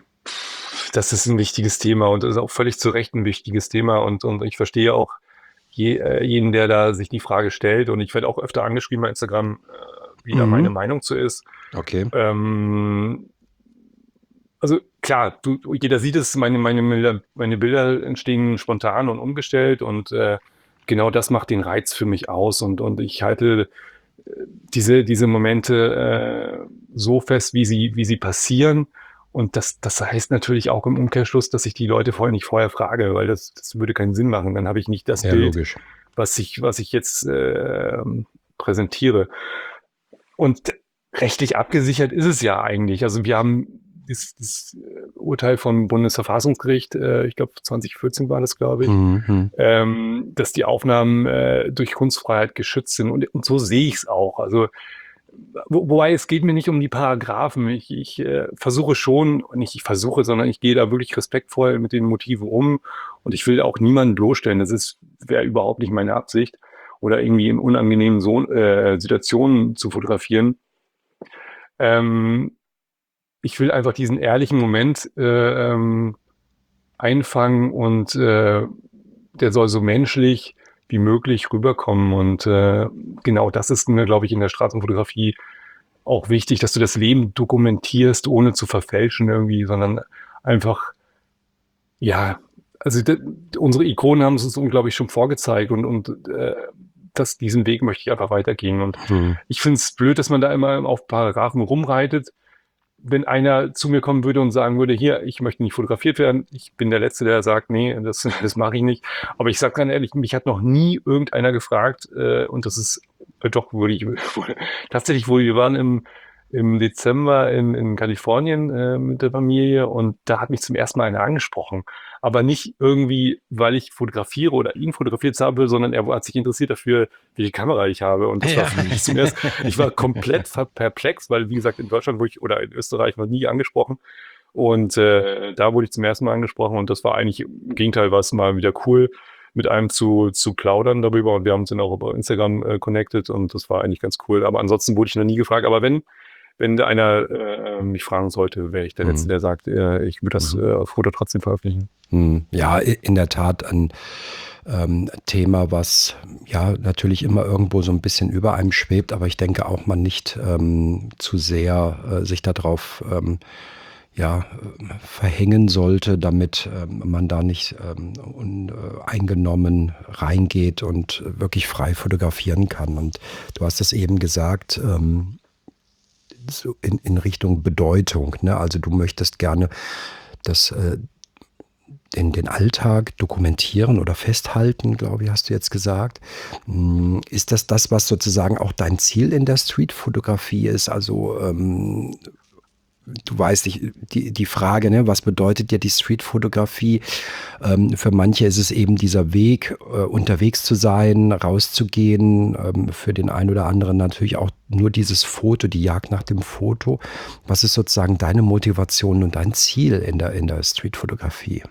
S2: Das ist ein wichtiges Thema und das ist auch völlig zu Recht ein wichtiges Thema und, und ich verstehe auch je, äh, jeden, der da sich die Frage stellt. Und ich werde auch öfter angeschrieben bei Instagram, äh, wie da
S1: Mhm.
S2: meine Meinung zu ist.
S1: Okay.
S2: Ähm, also klar, du, jeder sieht es, meine, meine, Bilder- meine Bilder entstehen spontan und umgestellt und äh, genau das macht den Reiz für mich aus. Und, und ich halte äh, diese, diese Momente äh, so fest, wie sie, wie sie passieren. Und das, das heißt natürlich auch im Umkehrschluss, dass ich die Leute vorher nicht vorher frage, weil das, das würde keinen Sinn machen. Dann habe ich nicht das
S1: Ja,
S2: Bild,
S1: logisch.
S2: was ich, was ich jetzt äh, präsentiere. Und rechtlich abgesichert ist es ja eigentlich. Also wir haben das, das Urteil vom Bundesverfassungsgericht, äh, ich glaube zwanzig vierzehn war das, glaube ich,
S1: Mhm.
S2: ähm, dass die Aufnahmen äh, durch Kunstfreiheit geschützt sind. Und, und so sehe ich es auch. Also wo, wobei es geht mir nicht um die Paragraphen. Ich, ich äh, versuche schon, nicht ich versuche, sondern ich gehe da wirklich respektvoll mit den Motiven um und ich will auch niemanden bloßstellen. Das ist wäre überhaupt nicht meine Absicht oder irgendwie in unangenehmen so äh, Situationen zu fotografieren. Ähm, ich will einfach diesen ehrlichen Moment äh, ähm, einfangen und äh, der soll so menschlich wie möglich rüberkommen. Und äh, genau das ist mir, glaube ich, in der Straßenfotografie auch wichtig, dass du das Leben dokumentierst, ohne zu verfälschen irgendwie, sondern einfach, ja, also d- unsere Ikonen haben es uns unglaublich schon vorgezeigt und, und äh, das, diesen Weg möchte ich einfach weitergehen. Und
S1: Mhm.
S2: ich finde es blöd, dass man da immer auf Paragraphen rumreitet. Wenn einer zu mir kommen würde und sagen würde, hier, ich möchte nicht fotografiert werden, ich bin der Letzte, der sagt, nee, das, das mache ich nicht. Aber ich sage ganz ehrlich, mich hat noch nie irgendeiner gefragt, äh, und das ist äh, doch würde ich tatsächlich wohl, wir waren im, im Dezember in, in Kalifornien äh, mit der Familie und da hat mich zum ersten Mal einer angesprochen. Aber nicht irgendwie, weil ich fotografiere oder ihn fotografiert habe, sondern er hat sich interessiert dafür, welche Kamera ich habe. Und das war
S1: Ja.
S2: für mich zum ersten, ich war komplett ver- perplex, weil wie gesagt, in Deutschland wurde ich oder in Österreich noch nie angesprochen. Und äh, da wurde ich zum ersten Mal angesprochen und das war eigentlich im Gegenteil, war es mal wieder cool, mit einem zu, zu plaudern darüber. Und wir haben uns dann auch über Instagram äh, connected und das war eigentlich ganz cool. Aber ansonsten wurde ich noch nie gefragt. Aber wenn, wenn da einer äh, mich fragen sollte, wäre ich der Letzte,
S1: Mhm.
S2: der sagt, äh, ich würde das
S1: Mhm.
S2: äh, Foto trotzdem veröffentlichen.
S1: Mhm. Ja, i- in der Tat ein ähm, Thema, was ja natürlich immer irgendwo so ein bisschen über einem schwebt, aber ich denke auch man nicht ähm, zu sehr äh, sich darauf ähm, ja, äh, verhängen sollte, damit ähm, man da nicht ähm, uneingenommen reingeht und wirklich frei fotografieren kann. Und du hast es eben gesagt, ähm, so in, in Richtung Bedeutung. Ne? Also du möchtest gerne das äh, den, den Alltag dokumentieren oder festhalten, glaube ich, hast du jetzt gesagt. Hm, Ist das das, was sozusagen auch dein Ziel in der Streetfotografie ist? Also ähm, du weißt, ich, die, die Frage, ne, was bedeutet dir die Streetfotografie? Ähm, für manche ist es eben dieser Weg, äh, unterwegs zu sein, rauszugehen. Ähm, für den einen oder anderen natürlich auch nur dieses Foto, die Jagd nach dem Foto. Was ist sozusagen deine Motivation und dein Ziel in der, in der Streetfotografie?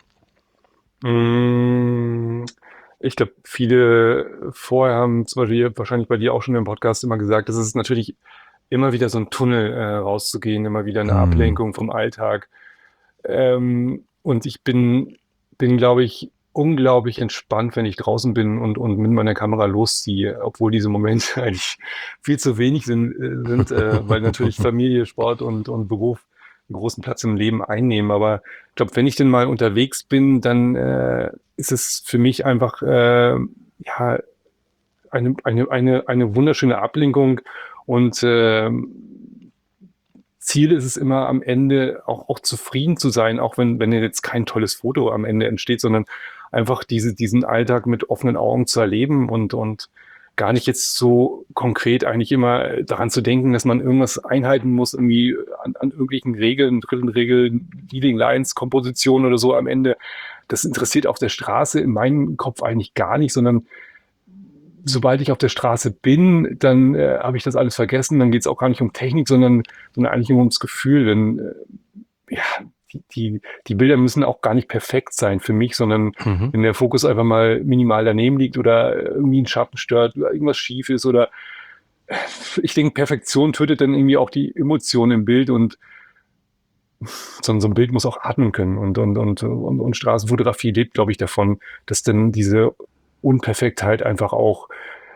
S2: Mm, Ich glaube, viele vorher haben zum Beispiel wahrscheinlich bei dir auch schon im Podcast immer gesagt, dass es natürlich immer wieder so ein Tunnel äh, rauszugehen, immer wieder eine
S1: Hm.
S2: Ablenkung vom Alltag. Ähm, und ich bin, bin, glaube ich, unglaublich entspannt, wenn ich draußen bin und, und mit meiner Kamera losziehe, obwohl diese Momente eigentlich viel zu wenig sind, äh, sind äh, weil natürlich Familie, Sport und, und Beruf einen großen Platz im Leben einnehmen. Aber ich glaube, wenn ich denn mal unterwegs bin, dann äh, ist es für mich einfach äh, ja, eine, eine, eine, eine wunderschöne Ablenkung und ähm, Ziel ist es immer am Ende auch, auch zufrieden zu sein, auch wenn, wenn jetzt kein tolles Foto am Ende entsteht, sondern einfach diese, diesen Alltag mit offenen Augen zu erleben und, und gar nicht jetzt so konkret eigentlich immer daran zu denken, dass man irgendwas einhalten muss, irgendwie an, an irgendwelchen Regeln, Drittelregeln, Leading Lines, Komposition oder so am Ende. Das interessiert auf der Straße in meinem Kopf eigentlich gar nicht, sondern sobald ich auf der Straße bin, dann äh, habe ich das alles vergessen. Dann geht es auch gar nicht um Technik, sondern, sondern eigentlich nur ums Gefühl. Denn äh, ja, die, die, die Bilder müssen auch gar nicht perfekt sein für mich, sondern
S1: Mhm.
S2: wenn der Fokus einfach mal minimal daneben liegt oder irgendwie ein Schatten stört oder irgendwas schief ist oder ich denke, Perfektion tötet dann irgendwie auch die Emotionen im Bild und so, so ein Bild muss auch atmen können und, und, und, und, und Straßenfotografie lebt, glaube ich, davon, dass dann diese Unperfektheit einfach auch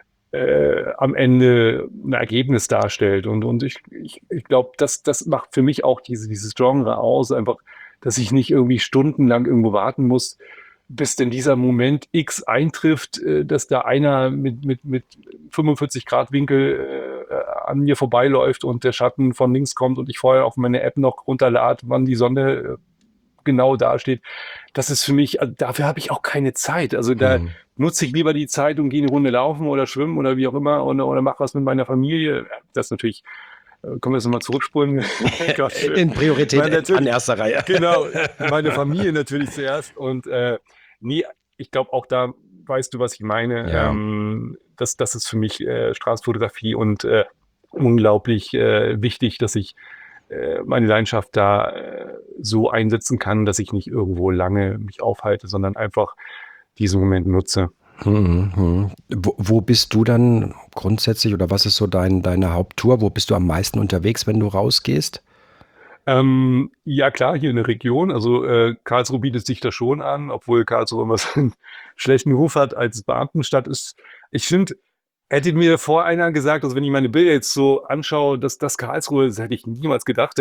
S2: äh, am Ende ein Ergebnis darstellt. Und, und ich, ich, ich glaube, das, das macht für mich auch diese, dieses Genre aus, einfach, dass ich nicht irgendwie stundenlang irgendwo warten muss, bis denn dieser Moment X eintrifft, äh, dass da einer mit, mit, mit fünfundvierzig Grad Winkel äh, an mir vorbeiläuft und der Schatten von links kommt und ich vorher auf meine App noch runterlade, wann die Sonne äh, genau dasteht. Das ist für mich, also dafür habe ich auch keine Zeit. Also da
S1: Mhm.
S2: nutze ich lieber die Zeit und gehe eine Runde laufen oder schwimmen oder wie auch immer oder, oder mache was mit meiner Familie. Das ist natürlich, äh, können wir jetzt nochmal zurückspulen? Gott, äh,
S1: In Priorität
S2: weil
S1: an
S2: natürlich,
S1: erster Reihe.
S2: genau, meine Familie natürlich zuerst. Und äh, nee, ich glaube auch da weißt du, was ich meine.
S1: Ja.
S2: Ähm, das, das ist für mich äh, Straßenfotografie und äh, unglaublich äh, wichtig, dass ich äh, meine Leidenschaft da äh, so einsetzen kann, dass ich nicht irgendwo lange mich aufhalte, sondern einfach diesen Moment nutze.
S1: Mhm, mhm. Wo, wo bist du dann grundsätzlich oder was ist so dein, deine Haupttour? Wo bist du am meisten unterwegs, wenn du rausgehst?
S2: Ähm, ja klar, hier in der Region, also äh, Karlsruhe bietet sich da schon an, obwohl Karlsruhe immer so einen schlechten Ruf hat als Beamtenstadt ist. Ich finde, hätte mir vor einer gesagt, also wenn ich meine Bilder jetzt so anschaue, dass das Karlsruhe ist, hätte ich niemals gedacht.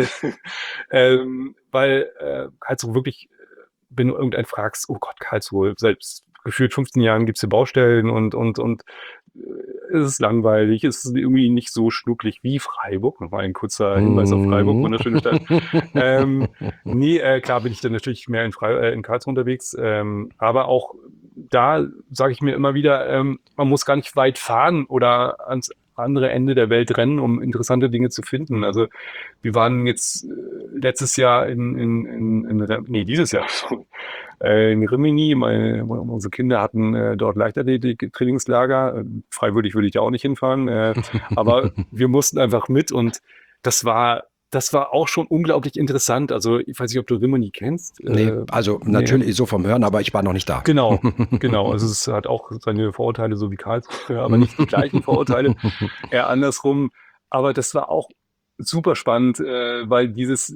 S2: ähm, weil äh, Karlsruhe wirklich, wenn du irgendeinen fragst, oh Gott, Karlsruhe, seit gefühlt fünfzehn Jahren gibt es hier Baustellen und, und, und äh, es ist langweilig, es ist irgendwie nicht so schnucklig wie Freiburg. Nochmal ein kurzer Hinweis auf Freiburg,
S1: Mhm.
S2: wunderschöne Stadt. Ähm, nee, äh, klar bin ich dann natürlich mehr in, Frei äh, in Karlsruhe unterwegs, ähm, aber auch da sage ich mir immer wieder, ähm, man muss gar nicht weit fahren oder ans andere Ende der Welt rennen, um interessante Dinge zu finden. Also wir waren jetzt äh, letztes Jahr in, in, in, in Rem- nee, dieses Jahr äh, in Rimini. Meine, unsere Kinder hatten äh, dort Leichtathletik-Trainingslager. Äh, Freiwillig würde ich da auch nicht hinfahren, äh, aber wir mussten einfach mit und das war, das war auch schon unglaublich interessant. Also ich weiß nicht, ob du Rimini kennst.
S1: Nee,
S2: Äh,
S1: also
S2: nee,
S1: natürlich so vom Hören, aber ich war noch nicht da.
S2: genau, genau. Also es hat auch seine Vorurteile, so wie Karlsruhe, aber nicht die gleichen Vorurteile, eher andersrum. Aber das war auch super spannend, äh, weil dieses,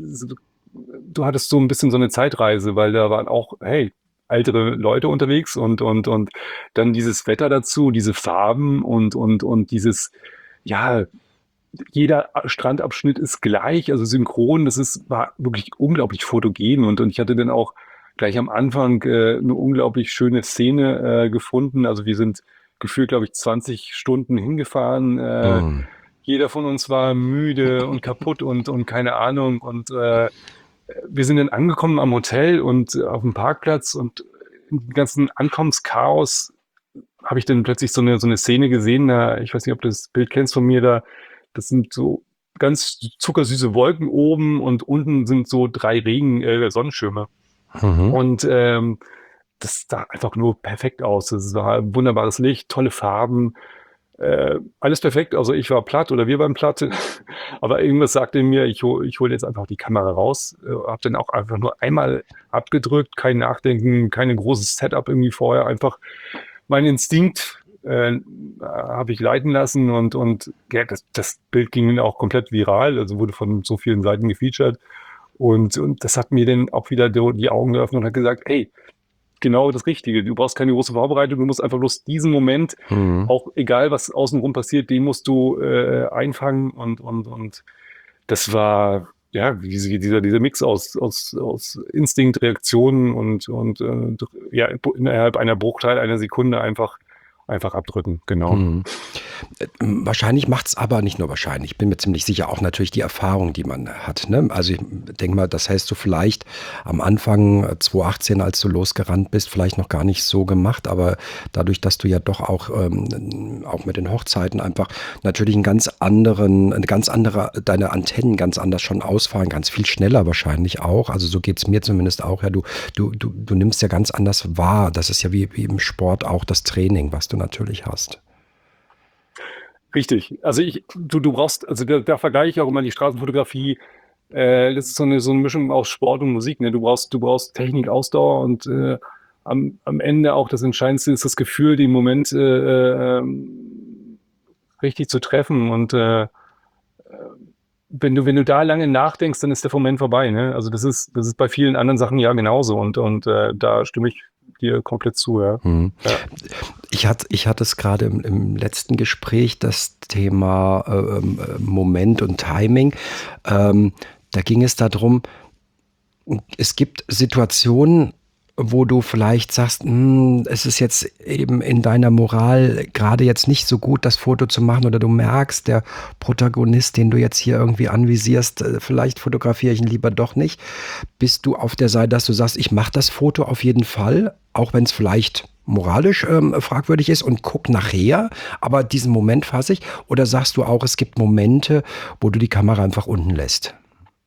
S2: du hattest so ein bisschen so eine Zeitreise, weil da waren auch, hey, ältere Leute unterwegs und, und, und dann dieses Wetter dazu, diese Farben und, und, und dieses, ja, jeder Strandabschnitt ist gleich, also synchron. Das ist, war wirklich unglaublich fotogen und, und ich hatte dann auch gleich am Anfang äh, eine unglaublich schöne Szene äh, gefunden. Also wir sind gefühlt, glaube ich, zwanzig Stunden hingefahren. Äh,
S1: Hm.
S2: jeder von uns war müde und kaputt und, und keine Ahnung. Und äh, wir sind dann angekommen am Hotel und äh, auf dem Parkplatz und im ganzen Ankommenschaos habe ich dann plötzlich so eine, so eine Szene gesehen. Da, ich weiß nicht, ob du das Bild kennst von mir da. Das sind so ganz zuckersüße Wolken oben und unten sind so drei Regen, äh, Sonnenschirme.
S1: Mhm.
S2: Und ähm, das sah einfach nur perfekt aus. Es war wunderbares Licht, tolle Farben, äh, alles perfekt. Also ich war platt oder wir waren platt. Aber irgendwas sagte mir, ich hole ich hol jetzt einfach die Kamera raus. Äh, hab dann auch einfach nur einmal abgedrückt, kein Nachdenken, kein großes Setup irgendwie vorher. Einfach mein Instinkt äh, habe ich leiten lassen und, und ja, das, das Bild ging dann auch komplett viral, also wurde von so vielen Seiten gefeatured. Und, und das hat mir dann auch wieder die, die Augen geöffnet und hat gesagt, hey, genau das Richtige. Du brauchst keine große Vorbereitung, du musst einfach bloß diesen Moment,
S1: Mhm.
S2: auch egal was außenrum passiert, den musst du äh, einfangen und, und, und das war ja diese, dieser, dieser Mix aus, aus, aus Instinkt, Reaktionen und, und äh, ja, innerhalb einer Bruchteil einer Sekunde einfach, einfach abdrücken, genau.
S1: Mhm. Äh, Wahrscheinlich macht es aber nicht nur wahrscheinlich. Ich bin mir ziemlich sicher auch natürlich die Erfahrung, die man hat. Ne? Also ich denke mal, das hast du vielleicht am Anfang äh, zwanzig achtzehn, als du losgerannt bist, vielleicht noch gar nicht so gemacht. Aber dadurch, dass du ja doch auch, ähm, auch mit den Hochzeiten einfach natürlich einen ganz anderen, eine ganz andere, deine Antennen ganz anders schon ausfahren, ganz viel schneller wahrscheinlich auch. Also so geht es mir zumindest auch. Ja, du, du, du, du nimmst ja ganz anders wahr. Das ist ja wie, wie im Sport auch das Training, was du natürlich hast.
S2: Richtig. Also ich, du, du brauchst, also da, da vergleiche ich auch immer die Straßenfotografie. Äh, das ist so eine, so eine Mischung aus Sport und Musik. Ne? Du brauchst, du brauchst Technik, Ausdauer und äh, am, am Ende auch das Entscheidendste ist das Gefühl, den Moment äh, ähm, richtig zu treffen. Und äh, wenn du, wenn du da lange nachdenkst, dann ist der Moment vorbei. Ne? Also das ist, das ist bei vielen anderen Sachen ja genauso. Und, und äh, da stimme ich dir komplett zu, ja.
S1: Hm.
S2: Ja.
S1: Ich hatte, ich hatte es gerade im, im letzten Gespräch, das Thema ähm, äh, Moment und Timing. Ähm, da ging es darum, es gibt Situationen, wo du vielleicht sagst, "Hm, es ist jetzt eben in deiner Moral gerade jetzt nicht so gut, das Foto zu machen, oder du merkst, der Protagonist, den du jetzt hier irgendwie anvisierst, äh, vielleicht fotografiere ich ihn lieber doch nicht." Bist du auf der Seite, dass du sagst, ich mache das Foto auf jeden Fall, auch wenn es vielleicht moralisch ähm, fragwürdig ist, und guck nachher, aber diesen Moment fasse ich? Oder sagst du auch, es gibt Momente, wo du die Kamera einfach unten lässt?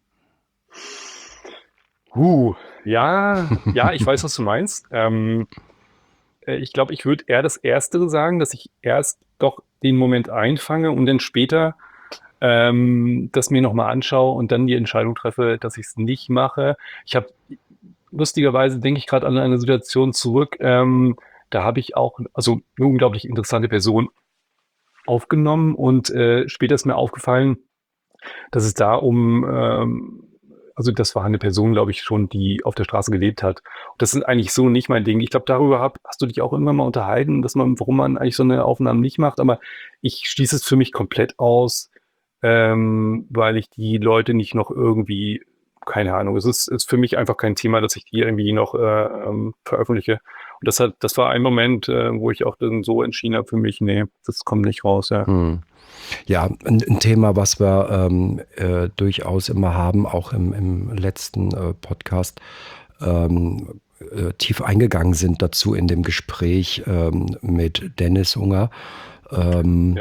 S2: Uh, ja, ja, ich weiß, was du meinst. Ähm, äh, ich glaube, ich würde eher das Erstere sagen, dass ich erst doch den Moment einfange und dann später ähm, das mir nochmal anschaue und dann die Entscheidung treffe, dass ich es nicht mache. Ich habe lustigerweise, denke ich gerade an eine Situation zurück, ähm, da habe ich auch also eine unglaublich interessante Person aufgenommen und äh, später ist mir aufgefallen, dass es da um, ähm, also das war eine Person, glaube ich, schon, die auf der Straße gelebt hat. Und das ist eigentlich so nicht mein Ding. Ich glaube, darüber hab, hast du dich auch irgendwann mal unterhalten, dass man, warum man eigentlich so eine Aufnahme nicht macht. Aber ich schließe es für mich komplett aus, ähm, weil ich die Leute nicht noch irgendwie, keine Ahnung, es ist, ist für mich einfach kein Thema, dass ich die irgendwie noch äh, ähm, veröffentliche. Und das hat, das war ein Moment, äh, wo ich auch dann so entschieden habe für mich, nee, das kommt nicht raus, ja.
S1: Hm. Ja, ein, ein Thema, was wir ähm, äh, durchaus immer haben, auch im, im letzten äh, Podcast, ähm, äh, tief eingegangen sind dazu in dem Gespräch ähm, mit Dennis Unger. Ähm,
S2: Ja.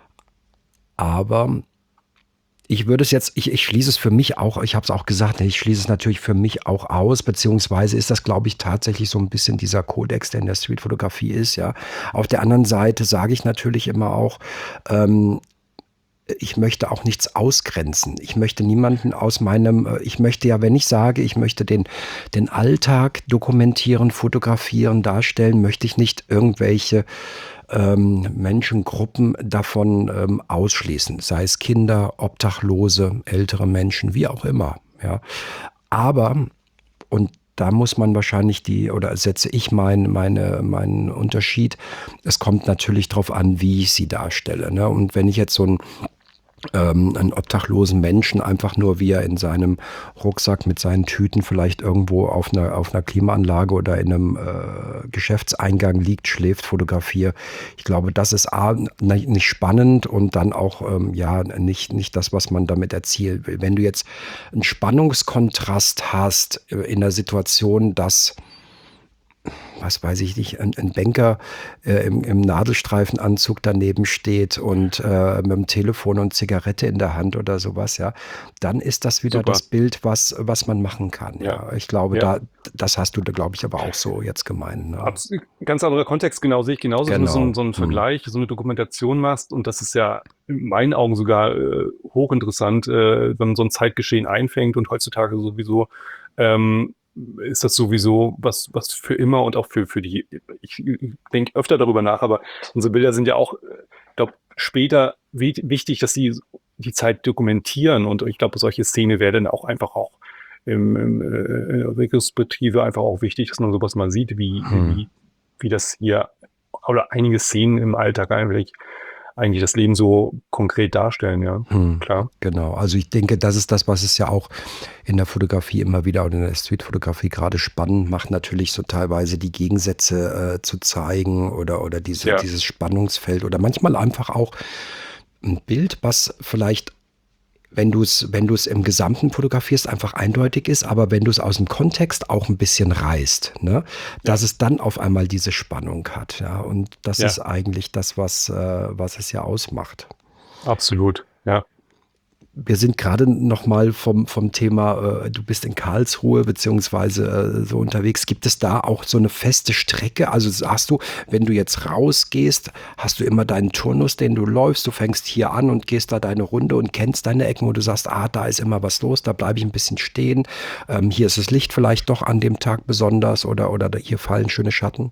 S1: aber ich würde es jetzt, ich, ich schließe es für mich auch, ich habe es auch gesagt, ich schließe es natürlich für mich auch aus, beziehungsweise ist das, glaube ich, tatsächlich so ein bisschen dieser Kodex, der in der Streetfotografie ist, ja. Auf der anderen Seite sage ich natürlich immer auch, ähm, ich möchte auch nichts ausgrenzen. Ich möchte niemanden aus meinem, äh, ich möchte ja, wenn ich sage, ich möchte den, den Alltag dokumentieren, fotografieren, darstellen, möchte ich nicht irgendwelche ähm, Menschengruppen davon ähm, ausschließen. Sei es Kinder, Obdachlose, ältere Menschen, wie auch immer. Ja. Aber, und da muss man wahrscheinlich die, oder setze ich mein, meine, meinen Unterschied. Es kommt natürlich darauf an, wie ich sie darstelle. Ne? Und wenn ich jetzt so ein ähm, einen obdachlosen Menschen einfach nur, wie er in seinem Rucksack mit seinen Tüten vielleicht irgendwo auf einer, auf einer Klimaanlage oder in einem äh, Geschäftseingang liegt, schläft, fotografiere. Ich glaube, das ist A, nicht, nicht spannend und dann auch ähm, ja nicht, nicht das, was man damit erzielen will. Wenn du jetzt einen Spannungskontrast hast äh, in der Situation, dass was weiß ich nicht, ein, ein Banker äh, im, im Nadelstreifenanzug daneben steht und äh, mit dem Telefon und Zigarette in der Hand oder sowas, ja, dann ist das wieder
S2: Super.
S1: das Bild, was, was man machen kann.
S2: Ja.
S1: Ja, ich glaube,
S2: Ja.
S1: da, das hast du, glaube ich, aber auch so jetzt gemeint. Ne?
S2: Abs ganz anderer Kontext, genau, sehe ich genauso, wenn du so
S1: Genau.
S2: einen so 'n
S1: Hm.
S2: Vergleich, so eine Dokumentation machst und das ist ja in meinen Augen sogar äh, hochinteressant, äh, wenn man so ein Zeitgeschehen einfängt und heutzutage sowieso ähm, ist das sowieso was was für immer und auch für für die ich denke öfter darüber nach, aber unsere Bilder sind ja auch, äh, glaube später wi wichtig, dass sie die Zeit dokumentieren und ich glaube, solche Szene wäre dann auch einfach auch im, im äh, Retrospektive einfach auch wichtig, dass man sowas mal sieht, wie,
S1: Hm.
S2: wie, wie das hier oder einige Szenen im Alltag eigentlich, eigentlich das Leben so konkret darstellen, ja.
S1: Hm.
S2: Klar.
S1: Genau, also ich denke, das ist das, was es ja auch in der Fotografie immer wieder oder in der Streetfotografie gerade spannend macht, natürlich so teilweise die Gegensätze äh, zu zeigen oder, oder diese,
S2: Ja.
S1: dieses Spannungsfeld oder manchmal einfach auch ein Bild, was vielleicht, wenn du es, wenn du es im Gesamten fotografierst, einfach eindeutig ist, aber wenn du es aus dem Kontext auch ein bisschen reißt, ne, dass es dann auf einmal diese Spannung hat. Ja, und das
S2: Ja.
S1: ist eigentlich das, was, äh, was es ja ausmacht.
S2: Absolut, ja.
S1: Wir sind gerade noch mal vom, vom Thema, äh, du bist in Karlsruhe beziehungsweise äh, so unterwegs. Gibt es da auch so eine feste Strecke? Also sagst du, wenn du jetzt rausgehst, hast du immer deinen Turnus, den du läufst. Du fängst hier an und gehst da deine Runde und kennst deine Ecken, wo du sagst, ah, da ist immer was los, da bleibe ich ein bisschen stehen. Ähm, hier ist das Licht vielleicht doch an dem Tag besonders oder, oder hier fallen schöne Schatten.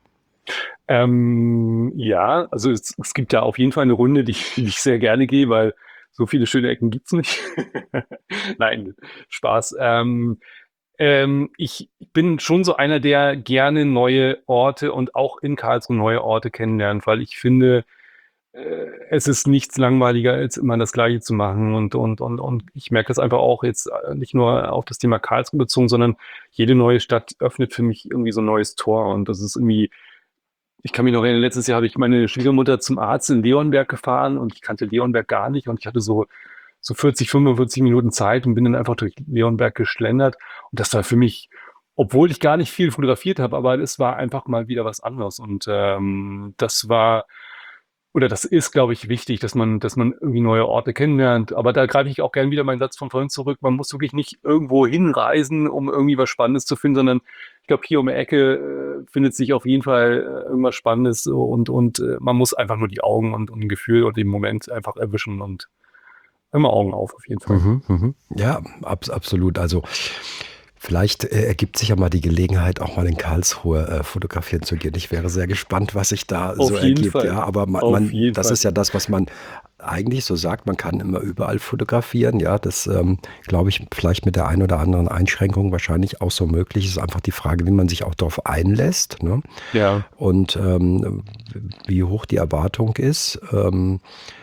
S2: Ähm, ja, also es, es gibt ja auf jeden Fall eine Runde, die ich, die ich sehr gerne gehe, weil so viele schöne Ecken gibt's nicht. Nein, Spaß. Ähm, Ähm, ich bin schon so einer, der gerne neue Orte und auch in Karlsruhe neue Orte kennenlernt, weil ich finde, äh, es ist nichts langweiliger, als immer das Gleiche zu machen. Und, und, und, und ich merke das einfach auch jetzt äh, nicht nur auf das Thema Karlsruhe bezogen, sondern jede neue Stadt öffnet für mich irgendwie so ein neues Tor. Und das ist irgendwie, ich kann mich noch erinnern, letztes Jahr habe ich meine Schwiegermutter zum Arzt in Leonberg gefahren und ich kannte Leonberg gar nicht und ich hatte so, so vierzig, fünfundvierzig Minuten Zeit und bin dann einfach durch Leonberg geschlendert. Und das war für mich, obwohl ich gar nicht viel fotografiert habe, aber es war einfach mal wieder was anderes. Und ähm, das war, oder das ist, glaube ich, wichtig, dass man, dass man irgendwie neue Orte kennenlernt. Aber da greife ich auch gerne wieder meinen Satz von vorhin zurück. Man muss wirklich nicht irgendwo hinreisen, um irgendwie was Spannendes zu finden, sondern ich glaube, hier um die Ecke äh, findet sich auf jeden Fall äh, irgendwas Spannendes und, und äh, man muss einfach nur die Augen und, und ein Gefühl und den Moment einfach erwischen und immer Augen auf, auf jeden Fall.
S1: Mhm, mhm. Ja, abs absolut. Also vielleicht äh, ergibt sich ja mal die Gelegenheit, auch mal in Karlsruhe äh, fotografieren zu gehen. Ich wäre sehr gespannt, was sich da so
S2: Auf jeden
S1: ergibt.
S2: Fall.
S1: Ja, aber man,
S2: Auf
S1: man,
S2: jeden
S1: das
S2: Fall.
S1: ist ja das, was man eigentlich so sagt. Man kann immer überall fotografieren. Ja, das ähm, glaube ich vielleicht mit der einen oder anderen Einschränkung wahrscheinlich auch so möglich. Es ist einfach die Frage, wie man sich auch darauf einlässt, ne?
S2: Ja,
S1: Und ähm, wie hoch die Erwartung ist. Ähm,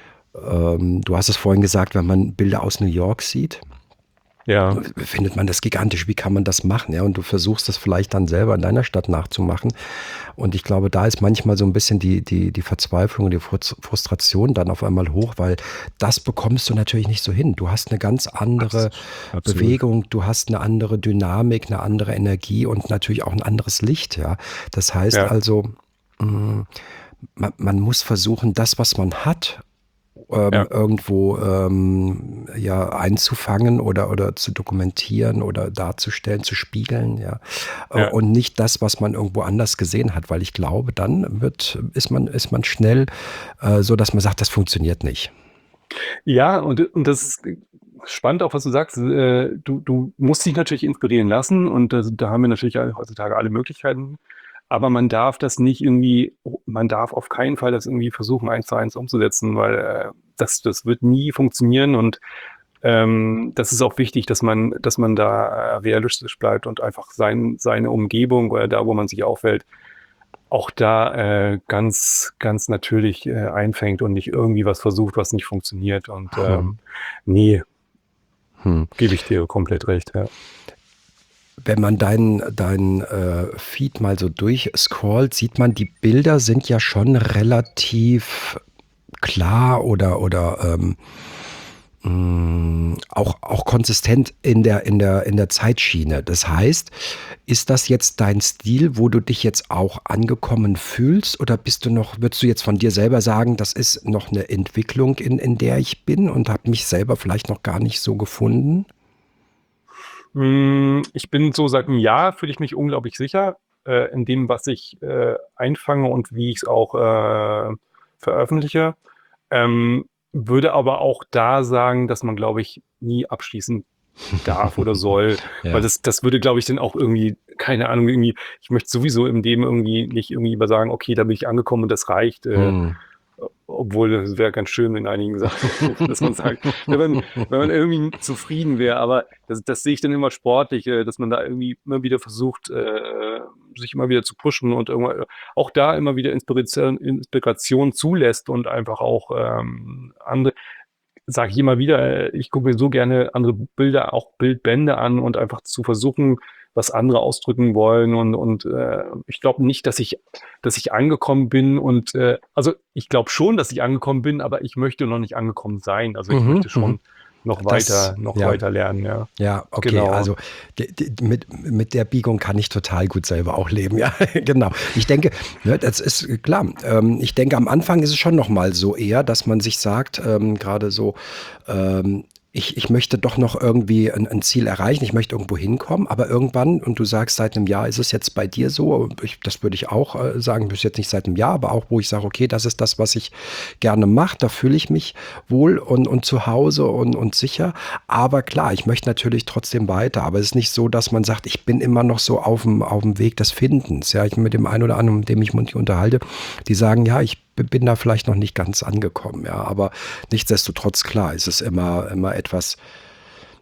S1: ähm, du hast es vorhin gesagt, wenn man Bilder aus New York sieht,
S2: ja,
S1: findet man das gigantisch. Wie kann man das machen? Ja, und du versuchst das vielleicht dann selber in deiner Stadt nachzumachen. Und ich glaube, da ist manchmal so ein bisschen die, die, die Verzweiflung und die Frus- Frustration dann auf einmal hoch, weil das bekommst du natürlich nicht so hin. Du hast eine ganz andere
S2: abs absolut.
S1: Bewegung, du hast eine andere Dynamik, eine andere Energie und natürlich auch ein anderes Licht. Ja, das heißt
S2: Ja,
S1: also, mh, man, man muss versuchen, das, was man hat, ähm,
S2: ja,
S1: irgendwo ähm, ja, einzufangen oder, oder zu dokumentieren oder darzustellen, zu spiegeln, ja. Äh,
S2: ja.
S1: Und nicht das, was man irgendwo anders gesehen hat, weil ich glaube, dann wird, ist man, ist man schnell äh, so, dass man sagt, das funktioniert nicht.
S2: Ja, und, und das ist spannend auch, was du sagst. Äh, du, du musst dich natürlich inspirieren lassen und das, da haben wir natürlich alle- heutzutage alle Möglichkeiten. Aber man darf das nicht irgendwie, man darf auf keinen Fall das irgendwie versuchen, eins zu eins umzusetzen, weil äh, das, das wird nie funktionieren und ähm, das ist auch wichtig, dass man, dass man da äh, realistisch bleibt und einfach sein, seine Umgebung oder da, wo man sich aufhält, auch da äh, ganz, ganz natürlich äh, einfängt und nicht irgendwie was versucht, was nicht funktioniert. Und
S1: Hm.
S2: ähm, nee,
S1: Hm.
S2: gebe ich dir komplett recht. Ja.
S1: Wenn man deinen dein, äh, Feed mal so durchscrollt, sieht man, die Bilder sind ja schon relativ klar oder, oder ähm, mh, auch, auch konsistent in der, in der, in der Zeitschiene. Das heißt, ist das jetzt dein Stil, wo du dich jetzt auch angekommen fühlst? Oder bist du noch, würdest du jetzt von dir selber sagen, das ist noch eine Entwicklung, in, in der ich bin und habe mich selber vielleicht noch gar nicht so gefunden?
S2: Mm, Ich bin so seit einem Jahr, fühle ich mich unglaublich sicher äh, in dem, was ich äh, einfange und wie ich es auch äh, veröffentliche. Ähm, würde aber auch da sagen, dass man, glaube ich, nie abschließen darf oder soll, weil
S1: Ja.
S2: das, das würde, glaube ich, dann auch irgendwie, keine Ahnung, irgendwie, ich möchte sowieso in dem irgendwie nicht irgendwie über sagen, okay, da bin ich angekommen und das reicht, äh,
S1: Hm.
S2: obwohl das wäre ganz schön in einigen Sachen, dass man sagt, wenn man, wenn man irgendwie zufrieden wäre, aber das, das sehe ich dann immer sportlich, äh, dass man da irgendwie immer wieder versucht, äh, sich immer wieder zu pushen und irgendwann auch da immer wieder Inspiration, Inspiration zulässt und einfach auch ähm, andere, sage ich immer wieder, äh, ich gucke mir so gerne andere Bilder, auch Bildbände an und einfach zu versuchen, was andere ausdrücken wollen. Und, und äh, ich glaube nicht, dass ich, dass ich angekommen bin. Und äh, also ich glaube schon, dass ich angekommen bin, aber ich möchte noch nicht angekommen sein. Also ich
S1: Mhm,
S2: möchte
S1: mhm.
S2: schon noch
S1: Das,
S2: weiter, noch
S1: ja.
S2: weiter lernen, ja.
S1: Ja, okay,
S2: Genau.
S1: also d- d- mit, mit der Biegung kann ich total gut selber auch leben, ja, genau. Ich denke, ne, das ist klar. Ähm, ich denke, am Anfang ist es schon noch mal so eher, dass man sich sagt, ähm, gerade so, ähm, ich, ich möchte doch noch irgendwie ein, ein Ziel erreichen, ich möchte irgendwo hinkommen, aber irgendwann, und du sagst, seit einem Jahr ist es jetzt bei dir so, ich, das würde ich auch äh, sagen, bis jetzt nicht seit einem Jahr, aber auch, wo ich sage, okay, das ist das, was ich gerne mache, da fühle ich mich wohl und, und zu Hause und, und sicher. Aber klar, ich möchte natürlich trotzdem weiter. Aber es ist nicht so, dass man sagt, ich bin immer noch so auf dem, auf dem Weg des Findens. Ja, ich mit dem einen oder anderen, mit dem ich mich unterhalte, die sagen, ja, ich bin da vielleicht noch nicht ganz angekommen. Ja, aber nichtsdestotrotz klar, ist es immer, immer etwas,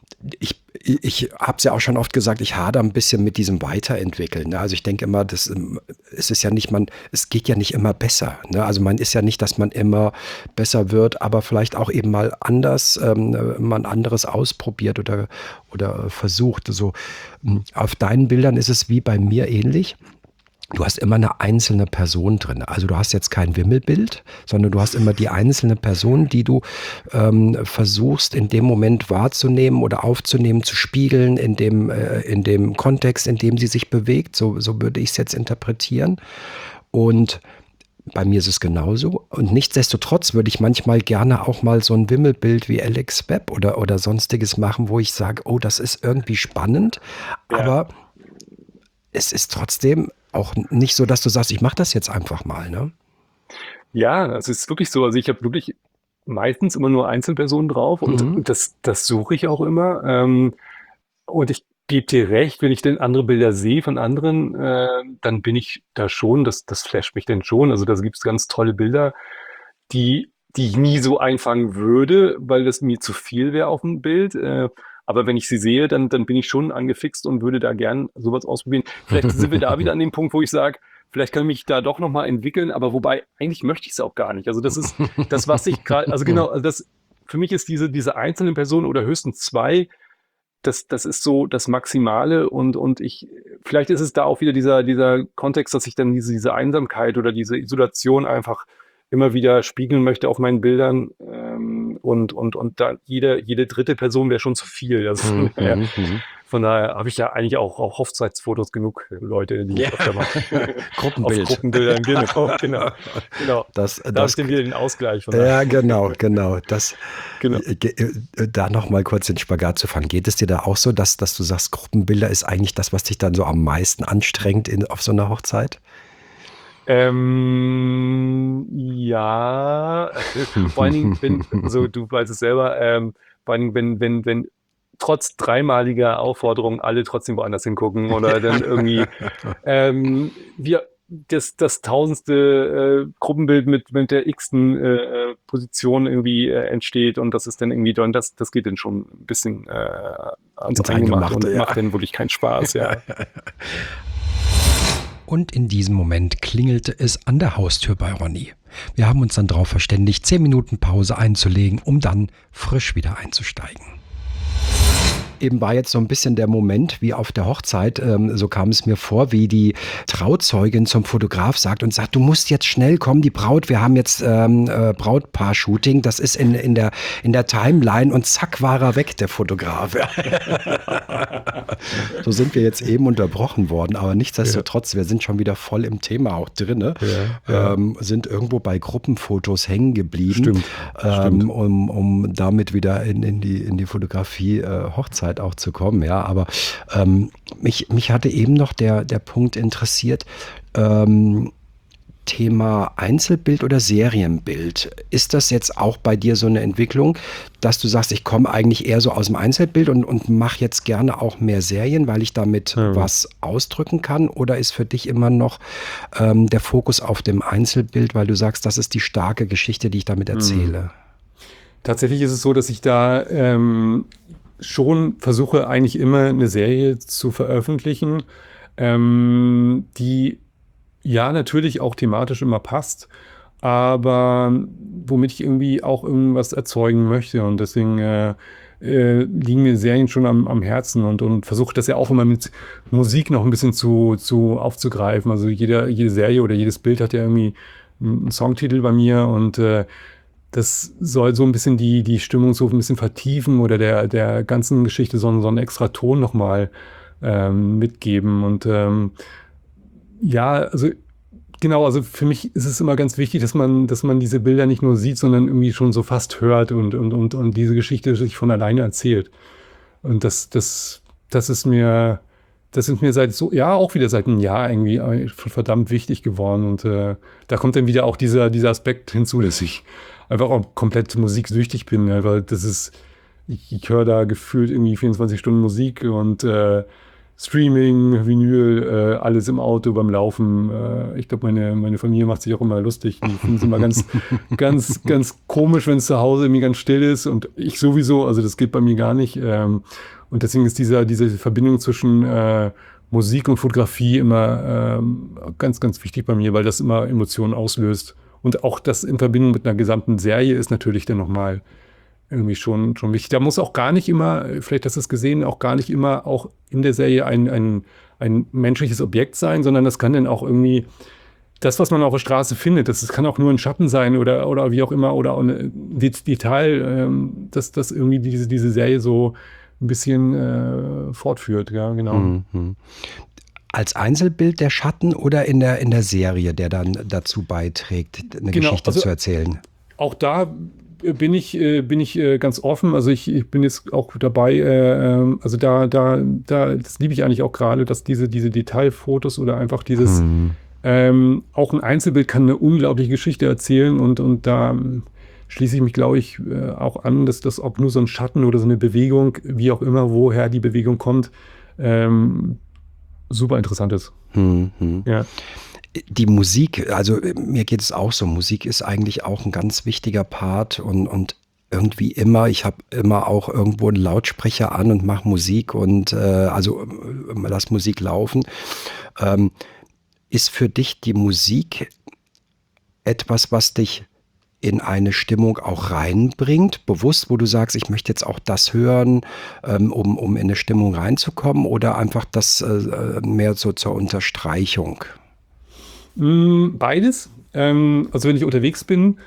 S1: Ich, ich habe es ja auch schon oft gesagt, ich hadere ein bisschen mit diesem Weiterentwickeln. Ne? Also ich denke immer, das, ähm, es ist ja nicht, man, es geht ja nicht immer besser. Ne? Also man ist ja nicht, dass man immer besser wird, aber vielleicht auch eben mal anders, ähm, man anderes ausprobiert oder, oder versucht. So, ähm, auf deinen Bildern ist es wie bei mir ähnlich. Du hast immer eine einzelne Person drin. Also du hast jetzt kein Wimmelbild, sondern du hast immer die einzelne Person, die du ähm, versuchst in dem Moment wahrzunehmen oder aufzunehmen, zu spiegeln in dem, äh, in dem Kontext, in dem sie sich bewegt. So, so würde ich es jetzt interpretieren. Und bei mir ist es genauso. Und nichtsdestotrotz würde ich manchmal gerne auch mal so ein Wimmelbild wie Alex Webb oder, oder sonstiges machen, wo ich sage, oh, das ist irgendwie spannend,
S2: Ja.
S1: aber es ist trotzdem auch nicht so, dass du sagst, ich mache das jetzt einfach mal, ne?
S2: Ja, es ist wirklich so. Also ich habe wirklich meistens immer nur Einzelpersonen drauf und
S1: Mhm.
S2: das, das suche ich auch immer. Ähm, und ich gebe dir recht, wenn ich denn andere Bilder sehe von anderen, äh, dann bin ich da schon, das, das flasht mich denn schon. Also da gibt es ganz tolle Bilder, die, die ich nie so einfangen würde, weil das mir zu viel wäre auf dem Bild. Äh, aber wenn ich sie sehe, dann, dann bin ich schon angefixt und würde da gern sowas ausprobieren. Vielleicht sind wir da wieder an dem Punkt, wo ich sage, vielleicht kann ich mich da doch nochmal entwickeln, aber wobei, eigentlich möchte ich es auch gar nicht. Also das ist das, was ich gerade, also genau, also das, für mich ist diese, diese einzelne Person oder höchstens zwei, das, das ist so das Maximale und, und ich, vielleicht ist es da auch wieder dieser, dieser Kontext, dass ich dann diese, diese Einsamkeit oder diese Isolation einfach immer wieder spiegeln möchte auf meinen Bildern. Ähm, und, und, und da jede, jede dritte Person wäre schon zu viel. Also von daher,
S1: Mhm.
S2: von daher habe ich ja eigentlich auch, auch Hochzeitsfotos genug, Leute, die ich
S1: Ja.
S2: öfter mache. Auf
S1: Gruppenbild.
S2: Gruppenbildern, genau, genau, genau.
S1: Das,
S2: Da habe
S1: das,
S2: ich dann wieder den Ausgleich von daher.
S1: ja, genau, genau. Das,
S2: Genau.
S1: äh, ge- äh, da noch mal kurz den Spagat zu fangen. Geht es dir da auch so, dass, dass du sagst, Gruppenbilder ist eigentlich das, was dich dann so am meisten anstrengt in, auf so einer Hochzeit?
S2: Ähm, ja, vor allen Dingen, wenn, also du weißt es selber, ähm, vor allen Dingen, wenn, wenn, wenn trotz dreimaliger Aufforderung alle trotzdem woanders hingucken oder dann irgendwie ähm, wir das, das tausendste äh, Gruppenbild mit, mit der x-ten äh, Position irgendwie äh, entsteht und das ist dann irgendwie dann, das, das geht dann schon ein bisschen äh, ans
S1: Ins
S2: Eingemachte
S1: Eingemachte,
S2: und
S1: ja.
S2: macht dann wirklich keinen Spaß, ja.
S1: Und in diesem Moment klingelte es an der Haustür bei Ronny. Wir haben uns dann darauf verständigt, zehn Minuten Pause einzulegen, um dann frisch wieder einzusteigen. Eben war jetzt so ein bisschen der Moment wie auf der Hochzeit, ähm, so kam es mir vor, wie die Trauzeugin zum Fotograf sagt und sagt, du musst jetzt schnell kommen, die Braut, wir haben jetzt ähm, äh, Brautpaar-Shooting, das ist in, in, der, in der Timeline und zack war er weg, der Fotograf. So sind wir jetzt eben unterbrochen worden, aber nichtsdestotrotz, wir sind schon wieder voll im Thema auch drin,
S2: Ja, ja.
S1: ähm, sind irgendwo bei Gruppenfotos hängen geblieben,
S2: Stimmt,
S1: ähm,
S2: stimmt.
S1: um, um damit wieder in, in, die, in die Fotografie äh, Hochzeit auch zu kommen. Ja, aber ähm, mich, mich hatte eben noch der, der Punkt interessiert, ähm, Thema Einzelbild oder Serienbild. Ist das jetzt auch bei dir so eine Entwicklung, dass du sagst, ich komme eigentlich eher so aus dem Einzelbild und, und mache jetzt gerne auch mehr Serien, weil ich damit
S2: Ja.
S1: was ausdrücken kann? Oder ist für dich immer noch ähm, der Fokus auf dem Einzelbild, weil du sagst, das ist die starke Geschichte, die ich damit erzähle?
S2: Tatsächlich ist es so, dass ich da ähm, schon versuche, eigentlich immer eine Serie zu veröffentlichen, ähm, die ja natürlich auch thematisch immer passt, aber womit ich irgendwie auch irgendwas erzeugen möchte. Und deswegen äh, äh, liegen mir Serien schon am, am Herzen und, und versuche das ja auch immer mit Musik noch ein bisschen zu, zu aufzugreifen. Also jede, jede Serie oder jedes Bild hat ja irgendwie einen Songtitel bei mir und äh, das soll so ein bisschen die, die Stimmung so ein bisschen vertiefen oder der, der ganzen Geschichte so, einen- so einen extra Ton nochmal ähm, mitgeben. Und ähm, ja, also genau, also für mich ist es immer ganz wichtig, dass man, dass man diese Bilder nicht nur sieht, sondern irgendwie schon so fast hört und, und, und, und diese Geschichte sich von alleine erzählt. Und das, das, das ist mir, das ist mir seit so, ja, auch wieder seit einem Jahr irgendwie äh, verdammt wichtig geworden. Und äh, da kommt dann wieder auch dieser, dieser Aspekt hinzu, dass ich einfach auch komplett musiksüchtig bin, ja, weil das ist, ich, ich höre da gefühlt irgendwie vierundzwanzig Stunden Musik und äh, Streaming, Vinyl, äh, alles im Auto beim Laufen. Äh, ich glaube, meine, meine Familie macht sich auch immer lustig. Die finden es immer ganz, ganz, ganz komisch, wenn es zu Hause irgendwie ganz still ist. Und ich sowieso, also das geht bei mir gar nicht. Ähm, und deswegen ist dieser, diese Verbindung zwischen äh, Musik und Fotografie immer ähm, ganz, ganz wichtig bei mir, weil das immer Emotionen auslöst. Und auch das in Verbindung mit einer gesamten Serie ist natürlich dann nochmal irgendwie schon, schon wichtig. Da muss auch gar nicht immer, vielleicht hast du es gesehen, auch gar nicht immer auch in der Serie ein, ein, ein menschliches Objekt sein, sondern das kann dann auch irgendwie das, was man auf der Straße findet, das, das kann auch nur ein Schatten sein oder, oder wie auch immer, oder auch ein Detail, ähm, dass das irgendwie diese, diese Serie so ein bisschen äh, fortführt. Ja, genau.
S1: Mhm. Als Einzelbild der Schatten oder in der, in der Serie, der dann dazu beiträgt, eine
S2: Genau,
S1: Geschichte
S2: also
S1: zu erzählen?
S2: Auch da bin ich, äh, bin ich äh, ganz offen. Also ich, ich bin jetzt auch dabei, äh, ähm, also da, da, da, das liebe ich eigentlich auch gerade, dass diese, diese Detailfotos oder einfach dieses,
S1: Hm.
S2: ähm, auch ein Einzelbild kann eine unglaubliche Geschichte erzählen und, und da ähm, schließe ich mich, glaube ich, äh, auch an, dass das, ob nur so ein Schatten oder so eine Bewegung, wie auch immer, woher die Bewegung kommt, ähm, super interessant ist.
S1: Hm, hm.
S2: Ja.
S1: Die Musik, also äh, mir geht es auch so, Musik ist eigentlich auch ein ganz wichtiger Part und, und irgendwie immer, ich habe immer auch irgendwo einen Lautsprecher an und mache Musik und äh, also äh, lass Musik laufen. Ähm, ist für dich die Musik etwas, was dich in eine Stimmung auch reinbringt, bewusst, wo du sagst, ich möchte jetzt auch das hören, ähm, um, um in eine Stimmung reinzukommen oder einfach das äh, mehr so zur Unterstreichung?
S2: Mm, Beides. Ähm, also wenn ich unterwegs bin,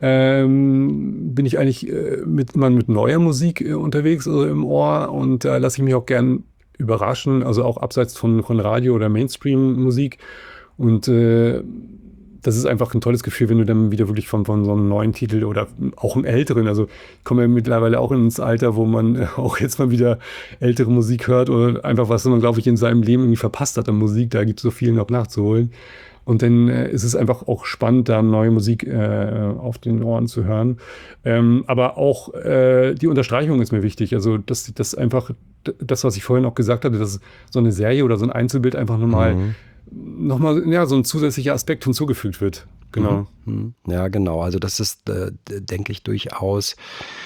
S2: ähm, bin ich eigentlich äh, mit, immer mit neuer Musik äh, unterwegs, also im Ohr und da lasse ich mich auch gern überraschen, also auch abseits von, von Radio oder Mainstream-Musik. Und äh, das ist einfach ein tolles Gefühl, wenn du dann wieder wirklich von, von so einem neuen Titel oder auch einem älteren, also ich komme ja mittlerweile auch ins Alter, wo man äh, auch jetzt mal wieder ältere Musik hört oder einfach was man, glaube ich, in seinem Leben irgendwie verpasst hat an Musik, da gibt es so viel noch nachzuholen. Und dann äh, ist es einfach auch spannend, da neue Musik äh, auf den Ohren zu hören. Ähm, aber auch äh, die Unterstreichung ist mir wichtig. Also, dass das einfach, d- das, was ich vorhin auch gesagt hatte, dass so eine Serie oder so ein Einzelbild einfach nochmal,
S1: Mhm.
S2: noch mal, ja, so ein zusätzlicher Aspekt hinzugefügt wird. Genau.
S1: Mhm. Ja, genau. Also das ist, äh, d- denke ich, durchaus.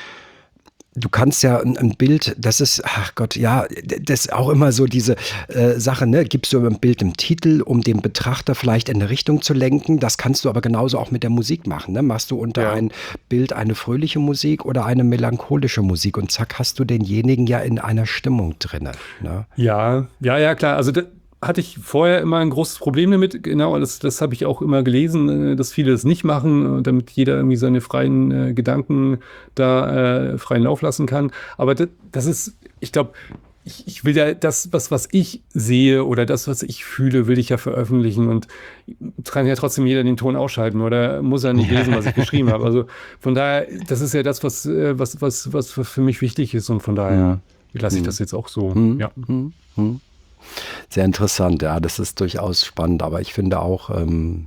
S1: Du kannst ja ein, ein Bild, das ist, ach Gott, ja, d- das ist auch immer so diese äh, Sache, ne? Gibst du ein Bild im Titel, um den Betrachter vielleicht in eine Richtung zu lenken. Das kannst du aber genauso auch mit der Musik machen, ne? Machst du unter
S2: Ja.
S1: ein Bild eine fröhliche Musik oder eine melancholische Musik und zack, hast du denjenigen ja in einer Stimmung drinne, ne?
S2: Ja, ja, ja, klar. Also da hatte ich vorher immer ein großes Problem damit. Genau, das, das habe ich auch immer gelesen, äh, dass viele das nicht machen, äh, damit jeder irgendwie seine freien äh, Gedanken da äh, freien Lauf lassen kann. Aber das, das ist, ich glaube, ich, ich will ja das, was, was ich sehe oder das, was ich fühle, will ich ja veröffentlichen und kann ja trotzdem jeder den Ton ausschalten oder muss er nicht lesen, was ich geschrieben habe. Also von daher, das ist ja das, was, äh, was, was, was für mich wichtig ist und von daher lasse ich das jetzt auch so.
S1: Hm,
S2: Ja.
S1: hm, hm. Sehr interessant, ja, das ist durchaus spannend, aber ich finde auch, ähm,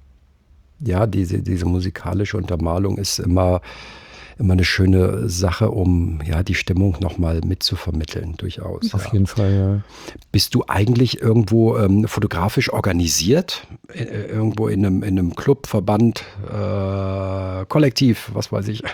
S1: ja, diese, diese musikalische Untermalung ist immer, immer eine schöne Sache, um ja, die Stimmung nochmal mitzuvermitteln, durchaus.
S2: Auf
S1: Ja.
S2: jeden Fall, ja.
S1: Bist du eigentlich irgendwo ähm, fotografisch organisiert? Äh, äh, irgendwo in einem, in einem Club, Verband, äh, Kollektiv, was weiß ich?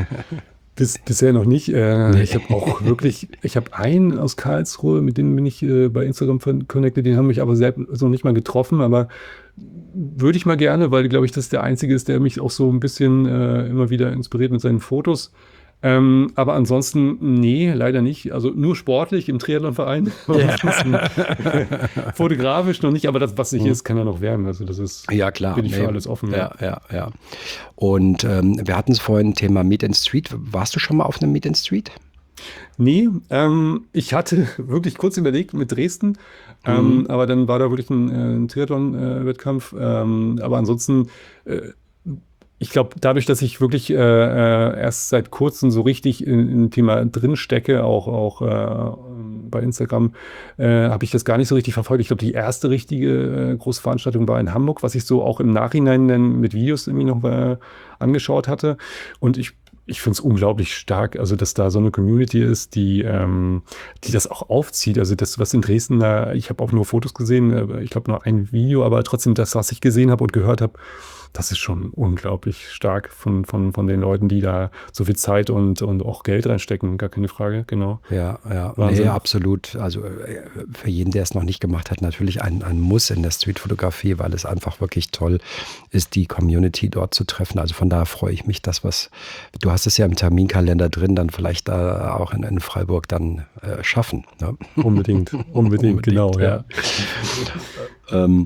S2: Bis, bisher noch nicht. Äh, Ich habe auch wirklich, ich habe einen aus Karlsruhe, mit dem bin ich äh, bei Instagram von- connected, den haben mich aber selbst noch nicht mal getroffen, aber würde ich mal gerne, weil, glaube ich, das der Einzige ist, der mich auch so ein bisschen äh, immer wieder inspiriert mit seinen Fotos. Ähm, aber ansonsten, nee, leider nicht. Also nur sportlich im Triathlonverein. Ansonsten fotografisch noch nicht, aber das, was nicht ist, kann ja noch werden. Also das ist,
S1: Ja, klar.
S2: bin ich für
S1: Nee.
S2: alles offen.
S1: Ja, ja, ja. Und ähm, wir hatten es vorhin, Thema Meet and Street. Warst du schon mal auf einem Meet and Street?
S2: Nee, ähm, ich hatte wirklich kurz überlegt mit Dresden, ähm, aber dann war da wirklich ein, äh, ein Triathlon-Wettkampf. Ähm, aber ansonsten, äh, ich glaube, dadurch, dass ich wirklich äh, äh, erst seit kurzem so richtig in, in dem Thema drin stecke, auch, auch äh, bei Instagram, äh, habe ich das gar nicht so richtig verfolgt. Ich glaube, die erste richtige äh, große Veranstaltung war in Hamburg, was ich so auch im Nachhinein dann mit Videos irgendwie noch äh, angeschaut hatte. Und ich
S3: ich finde es unglaublich stark, also dass da so eine Community ist, die, ähm, die das auch aufzieht. Also das, was in Dresden da, ich habe auch nur Fotos gesehen, ich glaube nur ein Video, aber trotzdem das, was ich gesehen habe und gehört habe, das ist schon unglaublich stark von, von, von den Leuten, die da so viel Zeit und, und auch Geld reinstecken, gar keine Frage, genau.
S1: Ja, ja, nee, absolut. Also für jeden, der es noch nicht gemacht hat, natürlich ein, ein Muss in der Streetfotografie, weil es einfach wirklich toll ist, die Community dort zu treffen. Also von daher freue ich mich, dass was, du hast es ja im Terminkalender drin, dann vielleicht da auch in, in Freiburg dann äh, schaffen. Ne?
S3: Unbedingt, unbedingt, unbedingt, genau, ja.
S1: ja. ähm,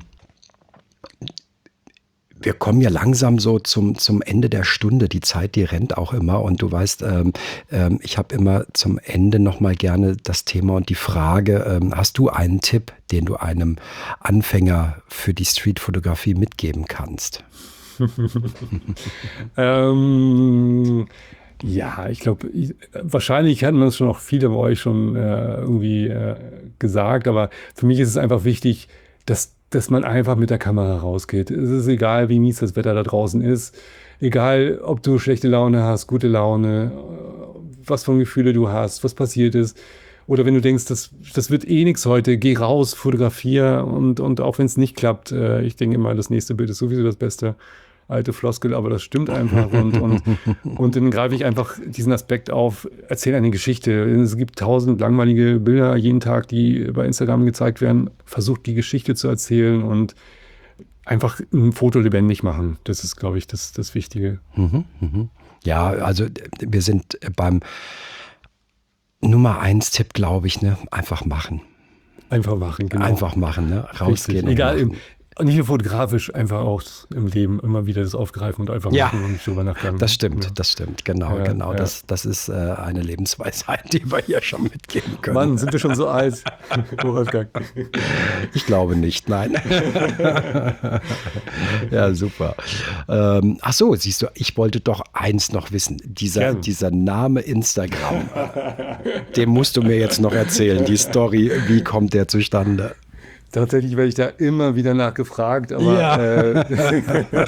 S1: Wir kommen ja langsam so zum, zum Ende der Stunde. Die Zeit, die rennt auch immer. Und du weißt, ähm, ähm, ich habe immer zum Ende nochmal gerne das Thema und die Frage, ähm, hast du einen Tipp, den du einem Anfänger für die Streetfotografie mitgeben kannst?
S3: ähm, ja, ich glaube, wahrscheinlich hatten das schon auch viele bei euch schon äh, irgendwie äh, gesagt. Aber für mich ist es einfach wichtig, dass dass man einfach mit der Kamera rausgeht. Es ist egal, wie mies das Wetter da draußen ist. Egal, ob du schlechte Laune hast, gute Laune, was für Gefühle du hast, was passiert ist. Oder wenn du denkst, das, das wird eh nichts heute, geh raus, fotografier und, und auch wenn es nicht klappt, äh, ich denke immer, das nächste Bild ist sowieso das Beste. Alte Floskel, aber das stimmt einfach. Und, und, und dann greife ich einfach diesen Aspekt auf, erzähle eine Geschichte. Es gibt tausend langweilige Bilder jeden Tag, die bei Instagram gezeigt werden. Versucht die Geschichte zu erzählen und einfach ein Foto lebendig machen. Das ist, glaube ich, das, das Wichtige.
S1: Mhm, mhm. Ja, also wir sind beim Nummer eins Tipp, glaube ich, ne? Einfach machen.
S3: Einfach machen, genau.
S1: Einfach machen, ne? Rausgehen.
S3: Egal, im, nicht nur fotografisch, einfach auch im Leben immer wieder das aufgreifen und einfach
S1: ja,
S3: machen und nicht drüber nachdenken.
S1: Das stimmt,
S3: ja.
S1: das stimmt, genau, ja, genau. Ja. Das, das ist äh, eine Lebensweisheit, die wir hier schon mitgeben können.
S3: Mann, sind wir schon so alt?
S1: Ich glaube nicht, nein. Ja, super. Ähm, ach so, siehst du, ich wollte doch eins noch wissen. Dieser, dieser Name Instagram, den musst du mir jetzt noch erzählen, die Story, wie kommt der zustande?
S3: Tatsächlich werde ich da immer wieder nachgefragt, aber
S1: ja.
S3: äh,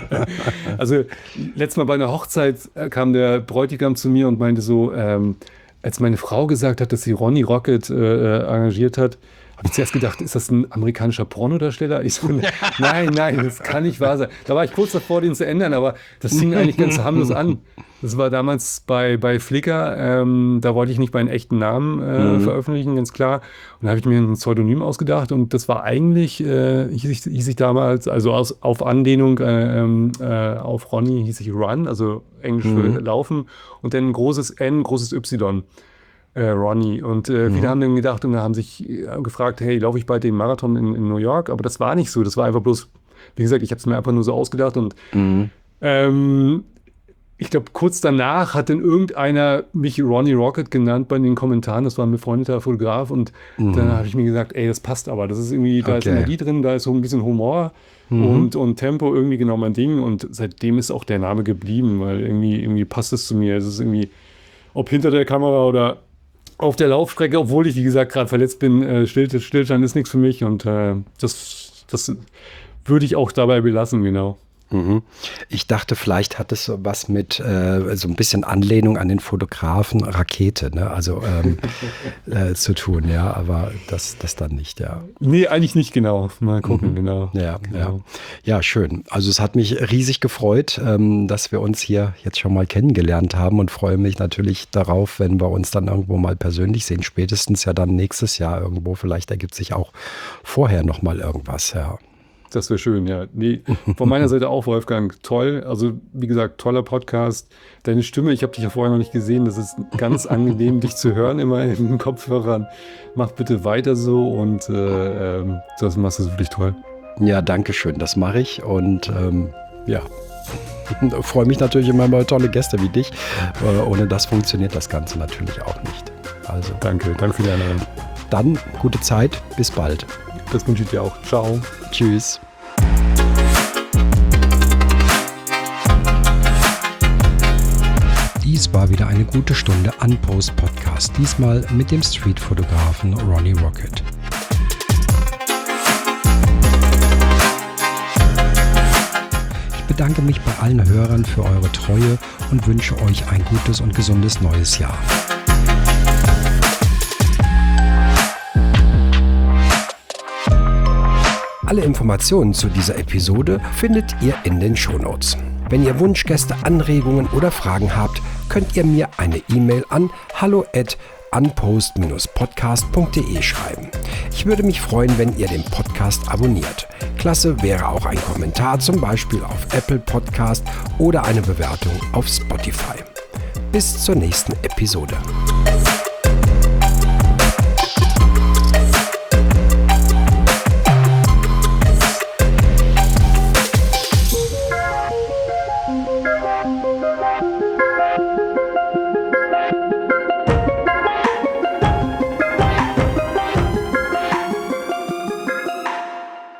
S3: also letztes Mal bei einer Hochzeit kam der Bräutigam zu mir und meinte so, ähm, als meine Frau gesagt hat, dass sie Ronnie Rocket äh, engagiert hat, habe ich zuerst gedacht, ist das ein amerikanischer Pornodarsteller? Ich so, nein, nein, das kann nicht wahr sein. Da war ich kurz davor, den zu ändern, aber das fing eigentlich ganz harmlos an. Das war damals bei, bei Flickr, ähm, da wollte ich nicht meinen echten Namen äh, mhm. veröffentlichen, ganz klar. Und da habe ich mir ein Pseudonym ausgedacht und das war eigentlich, äh, hieß, ich, hieß ich damals, also aus, auf Anlehnung äh, äh, auf Ronny hieß ich Run, also Englisch mhm. für Laufen und dann ein großes N, großes Y. Äh, Ronny. Und äh, viele mhm. haben dann gedacht und haben sich äh, gefragt, hey, laufe ich bald den Marathon in, in New York? Aber das war nicht so. Das war einfach bloß, wie gesagt, ich habe es mir einfach nur so ausgedacht. Und mhm. ähm, ich glaube, kurz danach hat dann irgendeiner mich Ronnie Rocket genannt bei den Kommentaren. Das war ein befreundeter Fotograf. Und mhm. dann habe ich mir gesagt, ey, das passt aber. Das ist irgendwie, da okay. ist Energie drin, da ist so ein bisschen Humor mhm. und, und Tempo irgendwie genau mein Ding. Und seitdem ist auch der Name geblieben, weil irgendwie, irgendwie passt es zu mir. Es ist irgendwie, ob hinter der Kamera oder auf der Laufstrecke, obwohl ich, wie gesagt, gerade verletzt bin, äh, Still, Stillstand ist nichts für mich und äh, das, das würde ich auch dabei belassen, genau.
S1: Mhm. Ich dachte, vielleicht hat es so was mit äh, so ein bisschen Anlehnung an den Fotografen Rakete, ne? Also ähm, äh, zu tun, ja, aber das, das dann nicht, ja.
S3: Nee, eigentlich nicht genau. Mal gucken,
S1: mhm.
S3: genau.
S1: Ja,
S3: genau.
S1: Ja. Ja, schön. Also es hat mich riesig gefreut, ähm, dass wir uns hier jetzt schon mal kennengelernt haben und freue mich natürlich darauf, wenn wir uns dann irgendwo mal persönlich sehen, spätestens ja dann nächstes Jahr irgendwo. Vielleicht ergibt sich auch vorher noch mal irgendwas, ja.
S3: Das wäre schön, ja. Nee, von meiner Seite auch, Wolfgang, toll. Also, wie gesagt, toller Podcast. Deine Stimme, ich habe dich ja vorher noch nicht gesehen. Das ist ganz angenehm, dich zu hören, immer in den Kopfhörern. Mach bitte weiter so und äh, ähm, das machst du wirklich toll.
S1: Ja, danke schön. Das mache ich und ähm, ja, freue mich natürlich immer über tolle Gäste wie dich. Äh, ohne das funktioniert das Ganze natürlich auch nicht. Also,
S3: danke, danke für die Einladung.
S1: Dann gute Zeit, bis bald.
S3: Das wünsche ich dir auch. Ciao.
S1: Tschüss. Dies war wieder eine gute Stunde Unpost Podcast, diesmal mit dem Streetfotografen Ronnie Rocket. Ich bedanke mich bei allen Hörern für eure Treue und wünsche euch ein gutes und gesundes neues Jahr. Alle Informationen zu dieser Episode findet ihr in den Shownotes. Wenn ihr Wunschgäste, Anregungen oder Fragen habt, könnt ihr mir eine E-Mail an hallo at unpost dash podcast punkt de schreiben. Ich würde mich freuen, wenn ihr den Podcast abonniert. Klasse wäre auch ein Kommentar, zum Beispiel auf Apple Podcast oder eine Bewertung auf Spotify. Bis zur nächsten Episode.